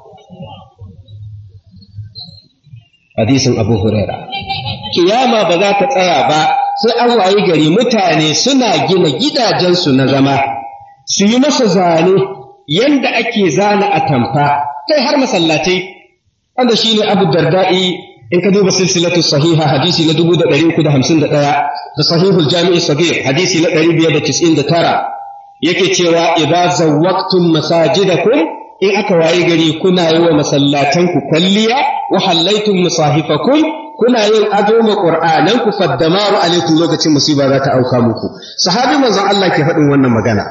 hadisin Abu Huraira. Kiyama ba za ta tsaya ba sai an wayi gari mutane suna gina gidajensu na zama, su yi masa zane yanda ake zana atamfa, kai har masallatai, wanda shi ne Abu Darda'i in ka duba silsilatu sahiha hadisi na 351 da sahihul jami'i sagir hadisi na 599 yake cewa idza zawwaqtum masajidakum, in aka wayi gari kuna yi wa masallatanku kwalliya wa hallaytum musahifakum, kuna yin ado ma qur'ananku faddamaru alaikum, lokacin musiba za ta auka muku. Sahabi manzon Allah ke faɗin wannan magana.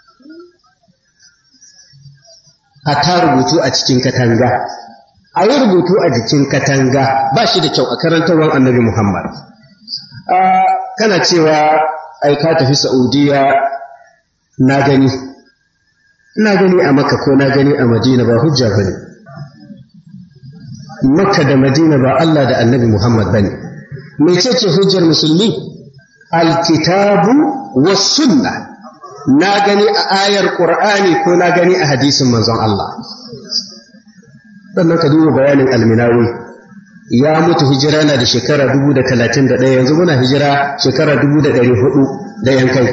A rubutu a cikin katanga, a yi rubutu a jikin katanga ba shi da kyau a karantarwar annabi Muhammad. Kana cewa ai ka tafi Saudiya, na gani a Makka ko na gani a Madina, ba hujja bane. Makka da Madina ba Allah da annabi Muhammad bane. Mecece hujjar musulmi? Alkitabu was sunna. Na gani a ayar Qur'ani ko na gani a hadisin manzon Allah. Sannan ka duba bayanin Alminawi, ya mutu hijira na da shekara 1031, yanzu muna hijira shekara 1400 da yankai.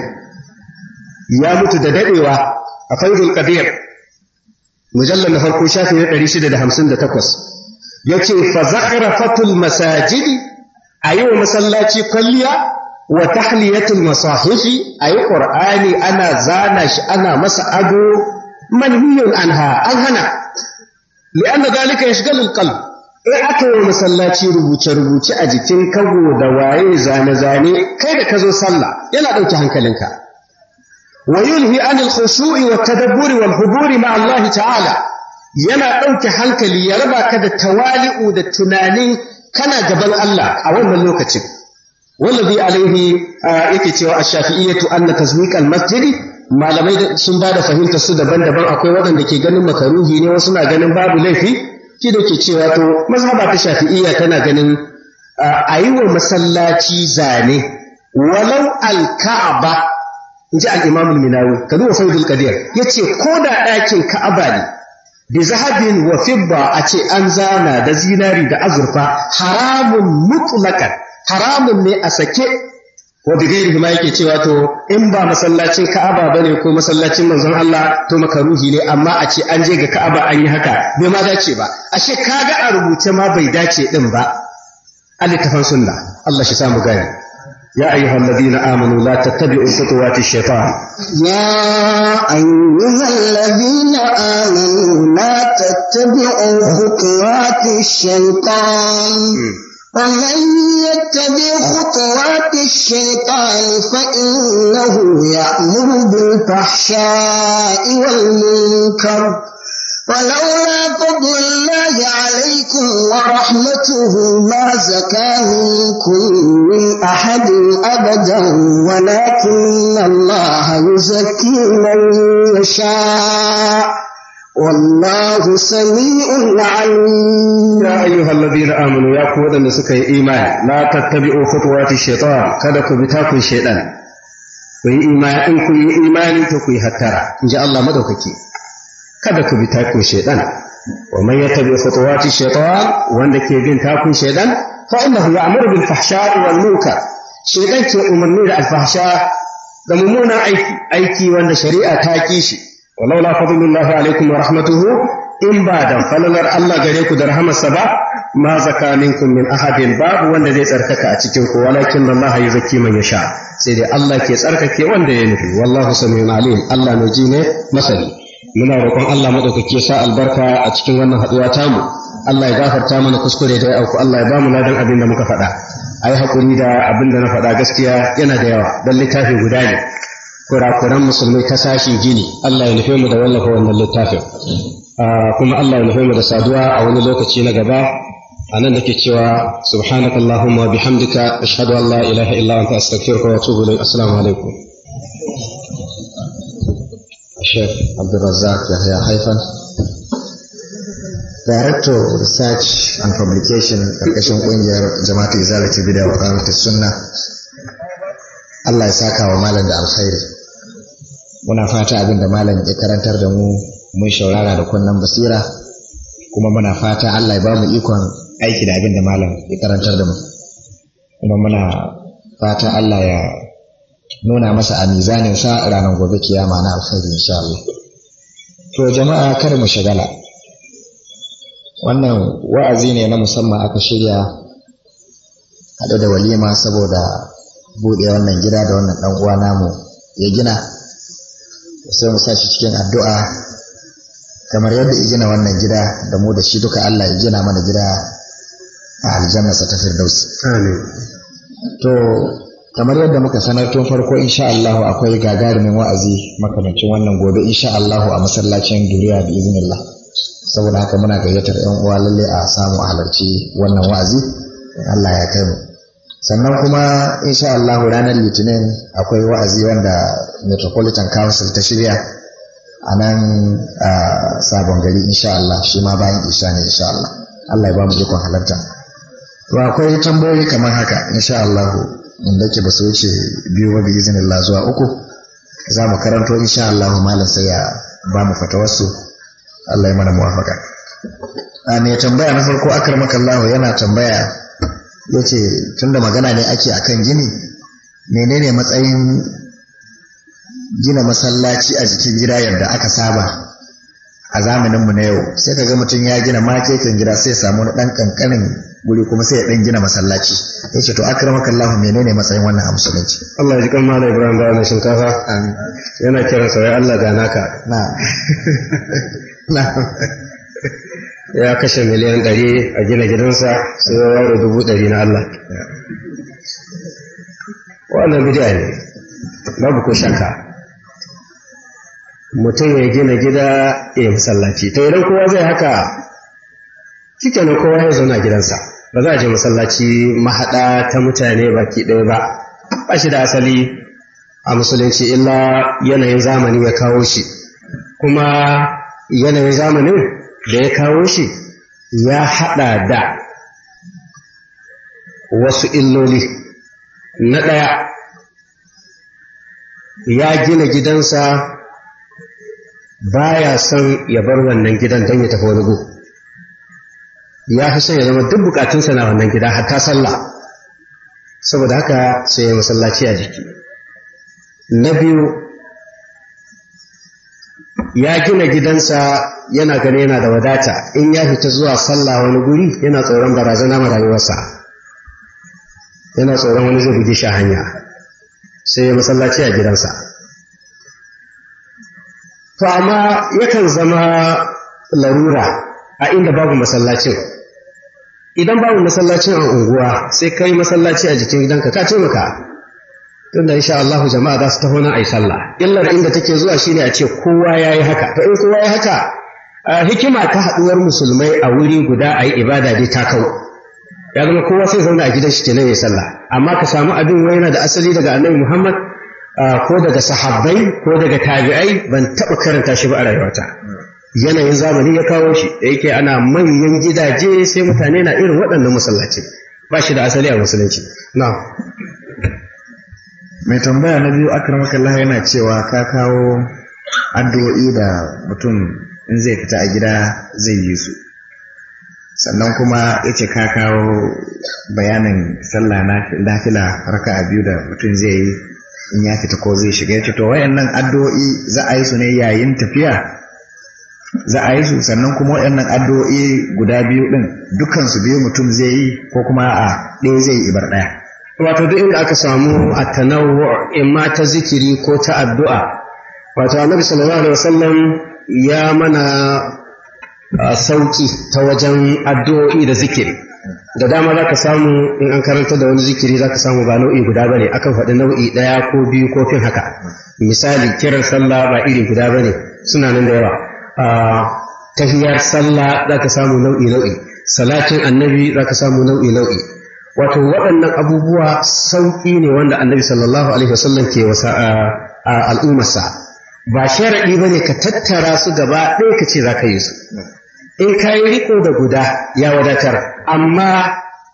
Ya mutu da dadewa a Faidul Qadir, mujallar na farko shafi na 658, yace fa zakhrafatul masajid, ayi wa masallaci kwalliya, wa tahliyatul masahifi, ayi qur'ani ana zana shi ana masa ado, manhiyun anha, an hana. li'anna dalika yashghalul qalb, in aka yi masallaci rubuce a jikin kago da waye zane kai da ka zo sallah yana ɗauke hankalinka. wa yulhi anil khushu'i wat tadabburi wal huduri ma Allah ta'ala, yana ɗauke hankali ya raba ka da tawali'u da tunanin kana gaban Allah a wannan lokacin. wallazi alaihi yake cewa ash-shafi'iyyatu anna tazwiq al-masjidi, malamai sun ba da fahimtar su daban-daban, akwai waɗanda ke ganin makaruhi ne, wasu na ganin babu laifi. Shi da ke cewa to mazhaba ta shafi'iyya tana ganin a yi wa masallaci zane walau al-ka'aba, in ji al-imam al-minawi, ka duba faidul qadir, yace ko da ɗakin ka'aba ne bi zahabin wa fidda, a ce an zana da zinari da azurfa, haramun mutlaqan, haramun ne a sake. Wa bi gairihi ma yake cewa to in ba masallacin Ka'aba bane ko masallacin manzon Allah to makaruhi ne, amma a ce an je ga Ka'aba an yi haka bai ma dace ba. Ashe kaga a rubuce ma bai dace din ba a littafin sunna. Allah shi samu gani. يا أيها الذين آمنوا لا تتبعوا خطوات الشيطان.
يا أيها الذين آمنوا لا تتبعوا خطوات الشيطان ومن يتبع خطوات الشيطان فإنه يأمر بالفحشاء والمنكر ولولا فضل الله عليكم ورحمته ما زكى منكم من أحد أبدا ولكن الله يزكي من يشاء والله سميع عليم.
يا أيها الذين آمنوا يا قوة النسكي إيمان لا تتبعوا خطوات الشيطان، كذا بتاكل الشيطان kuyi imani, in kuyi imani to kuyi hattara, in ji Allah madaukaki, kada ku bi takun shaitan. Wa man yattabi khutuwati shaitan, wanda ke bin takun shaitan, fa innahu ya'muru bil fahsha'i wal munkar, shaitan ke umarni da alfahsha da mummunan aiki wanda shari'a ta ki shi. Walaula fadlullahi alaikum wa rahmatuhu, in ba dan falalar Allah gare ku da rahamarsa ba, ma zaka minkum min ahadin, babu wanda zai tsarkaka a cikin ku, walakin Allah yuzakki man yasha, sai dai Allah ke tsarkake wanda ya nufi. Wallahu samiun alim, Allah mai ji ne masani. Muna roƙon Allah madaukake sa albarka a cikin wannan haɗuwa tamu. Allah ya gafarta mana kuskure da ya auku, Allah ya bamu ladan abin da muka faɗa. Ai hakuri da abin da na faɗa gaskiya yana da yawa, dan littafi guda ne. Kurakuran musulmai ta sashin gini, Allah ya nufe mu da wallafa wannan littafin. Kuma Allah ya nufe mu da saduwa a wani lokaci na gaba. A nan nake cewa subhanakallahumma wa bihamdika ashhadu an la ilaha illa anta astaghfiruka wa atubu ilayk. Assalamu alaikum.
Sheikh Abdulrazak Yahya Haifan, Director Research and Publication ƙarƙashin ƙungiyar Jama'atu Izalatul Bid'a wa Iqamatus Sunnah. Allah ya saka wa malam da alkhairi. muna fata abin da malam ya karantar da mu mun shaurara da kunnen basira, kuma muna fata Allah ya ba mu ikon aiki da abin da malam ya karantar da mu, kuma muna fata Allah ya nuna masa a mizanin sa ranar gobe kiyama na alkhairi insha Allah. To jama'a, kar mu shagala, wannan wa'azi ne na musamman aka shirya haɗe da walima saboda buɗe wannan gida da wannan ɗan uwa namu ya gina, sai mu sa shi cikin addu'a kamar yadda ya gina wannan gida da mu da shi duka Allah ya gina mana gida a aljannarsa ta firdausi. Amin. To kamar yadda muka sanar tun farko, insha Allah akwai gagarumin wa'azi makamancin wannan gobe insha Allah a masallacin Duriya bi iznillah. Saboda haka muna gayyatar ƴan uwa lalle a samu a halarci wannan wa'azi in Allah ya kai mu. Sannan kuma insha Allah ranar Litinin akwai wa'azi wanda Metropolitan Council ta shirya a nan Sabon Gari insha Allah, shi ma bayan isha ne insha Allah. Allah ya ba mu ikon halarta. To akwai tambayoyi kamar haka insha Allah, inda ke ba su wuce 2 wa bi iznillah zuwa 3 za mu karanto insha Allah, malam sai ya ba mu fatawarsu. Allah ya mana muwafaka. Me tambaya na farko, akramakallahu, yana tambaya yace tunda magana ne ake akan gini, menene matsayin gina masallaci a jikin gida yadda aka saba a zamanin mu na yau? Sai kaga mutum ya gina makekin gida sai ya samu wani dan kankanin guri kuma sai ya dan gina masallaci. Yace to akramakallahu, menene matsayin wannan a musulunci?
Allah ya ji kan Malam Ibrahim da wannan shinkafa. Yana kiran sa ya Allah ga naka. Ya kashe miliyan 100 a gina gidansa, sai ya ware 100,000 na Allah. Wannan bid'a ne, babu ko shakka. Mutum ya gina gida ya masallaci. To idan kowa zai haka, shikenan kowa ya zauna gidansa. Ba za a je masallaci mahaɗa ta mutane baki ɗaya ba. Ba shi da asali a musulunci, illa yanayin zamani ya kawo shi. Kuma yanayin zamanin da ya kawo shi ya haɗa da wasu illoli. Na ɗaya, ya gina gidansa baya son ya bar wannan gidan don ya tafi wani gu. Ya fi son ya zama duk bukatunsa na wannan gida, hatta sallah. Saboda haka sai ya masallaci a jiki. Na biyu, ya gina gidansa yana gane yana da wadata, in ya fita zuwa sallah wani guri yana tsoron barazana ma rayuwarsa, yana tsoron wani zai buge shi a hanya, sai ya masallaci a gidansa. To amma yakan zama larura a inda babu masallacin. Idan babu masallacin a unguwa, sai kai masallaci a jikin gidanka, ka taimaka. Tunda insha Allah jama'a za su taho nan ayi sallah. Illar inda take zuwa shine a ce kowa yayi haka. To in kowa yayi haka, hikima ta haduwar musulmai a wuri guda ayi ibada dai ta kau. Ya zama kowa sai zauna a gidan shi kenan yayi sallah. Amma ka samu abin wai yana da asali daga Annabi Muhammad ko daga sahabbai ko daga tabi'ai, ban taɓa karanta shi ba a rayuwata. Yanayin zamani ya kawo shi, da yake ana manyan gidaje sai mutane na irin waɗannan masallaci. Ba shi da asali a musulunci. Na'am.
Mai tambaya na biyu, akramakallah, yana cewa ka kawo addu'o'i da mutum in zai fita a gida zai yi su, sannan kuma yace ka kawo bayanin sallah na nafila raka'a 2 da mutum zai yi in ya fita ko zai shiga. Yace to wayannan addu'o'i za a yi su ne yayin tafiya, za a yi su, sannan kuma wayannan addu'o'i guda biyu din dukkan su biyu mutum zai yi ko kuma a ɗaya zai yi ibar ɗaya?
Wato duk inda aka samu at-tanawwu, imma ta zikiri ko ta addu'a, wato Annabi sallallahu alaihi wasallam ya mana sauki ta wajen addu'o'i da zikiri. Da dama zaka samu in an karanta da wani zikiri zaka samu ba nau'i guda bane, akan faɗi nau'i ɗaya ko 2 ko fin haka. Misali, kiran sallah ba iri guda bane, suna nan da yawa. Tahiyar sallah zaka samu nau'i, salatin annabi zaka samu nau'i. Wato waɗannan abubuwa sauƙi ne wanda annabi sallallahu alaihi wasallam ke wasa al'ummarsa. Ba sharaɗi ba ne ka tattara su gaba ɗaya ka ce za ka yi su. In ka yi riko da guda ya wadatar, amma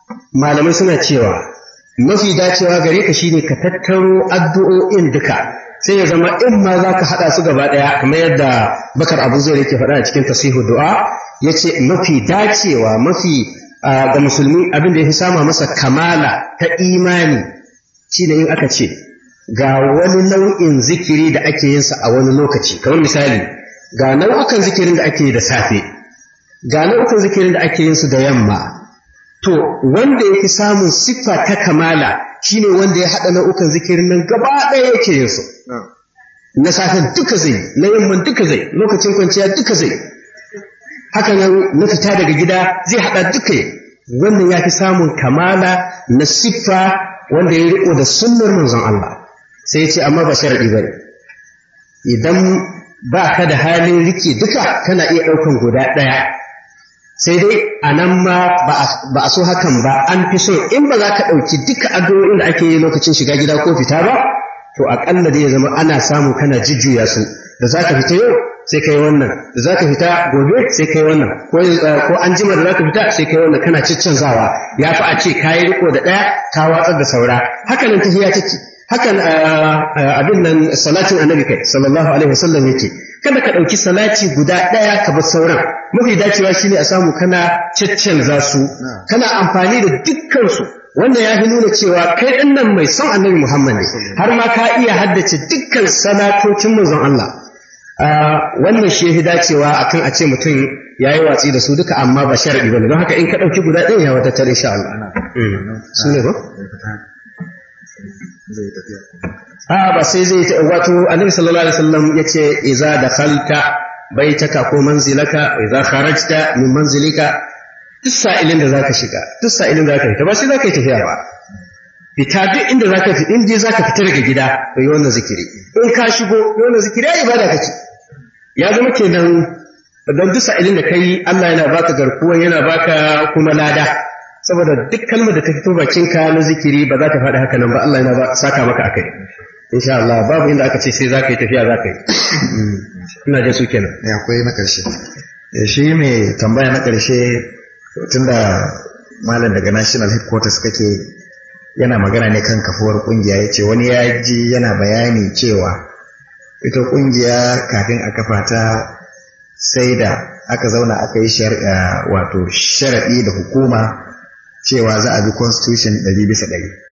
malamai suna cewa mafi dacewa gare ka shine ka tattaro addu'o'in duka sai ya zama in ma za ka haɗa su gaba ɗaya kamar yadda Bakar Abu Zaid yake faɗa a cikin tasihu du'a ya ce mafi dacewa mafi ga musulmi abin da ya fi sama masa kamala ta imani shine in aka ce ga wani nau'in zikiri da ake yin sa a wani lokaci kamar misali ga nau'ukan zikirin da ake yi da safe ga nau'ukan zikirin da ake yin su da yamma to wanda ya fi samun siffa ta kamala shine wanda ya haɗa nau'ukan zikirin nan gaba ɗaya yake yin su na safen duka zai na yamman duka zai lokacin kwanciya duka zai haka nan na fita daga gida zai haɗa duka wannan ya fi samun kamala na siffa wanda ya riko da sunnar manzon Allah sai ya ce amma ba sharadi bane idan ba ka da halin rike duka kana iya ɗaukan guda ɗaya sai dai a nan ma ba a so hakan ba an fi so in ba za ka ɗauki duka addu'o'in da ake yi lokacin shiga gida ko fita ba to aƙalla dai ya zama ana samu kana jujjuya su da za ka fita yau sai kai wannan da za ka fita gobe sai kai wannan ko an jima da za ka fita sai kai wannan kana ciccanzawa ya fi a ce ka yi riko da ɗaya ka watsar da saura haka nan tahiya take hakan abin nan salatin annabi kai sallallahu alaihi wasallam yake kada ka ɗauki salati guda ɗaya ka bar sauran mafi dacewa shine a samu kana ciccanza su kana amfani da dukkan su wanda ya fi nuna cewa kai ɗin nan mai son annabi Muhammad ne har ma ka iya haddace dukkan sanatocin manzon Allah wannan shi ya dacewa akan a ce mutum ya yi watsi da su duka amma ba sharadi bane don haka in ka ɗauki guda ɗaya ya wadatar insha Allah su ne ba ba sai zai wato annabi sallallahu alaihi wasallam yace idza dakhalta baitaka ko manzilaka wa idza kharajta min manzilika duk sa'ilin da zaka shiga duk sa'ilin da zaka fita ba sai zaka yi tafiya ba fita duk inda zaka fita in dai zaka fita daga gida to yi wannan zikiri in ka shigo yi wannan zikiri ai ibada kake ya zama kenan don duk sa'ilin da kai Allah yana baka garkuwa yana baka kuma lada saboda duk kalmar da ta fito bakinka na zikiri ba za ta faɗi haka nan ba Allah yana saka maka akai insha Allah babu inda aka ce sai zaka yi tafiya zaka yi ina da su kenan
akwai na karshe shi mai tambaya na karshe tunda malam daga national headquarters kake yana magana ne kan kafuwar kungiya yace wani ya ji yana bayani cewa ita kungiya kafin a kafa ta sai da aka zauna aka yi wato sharadi da hukuma cewa za a bi constitution 100%.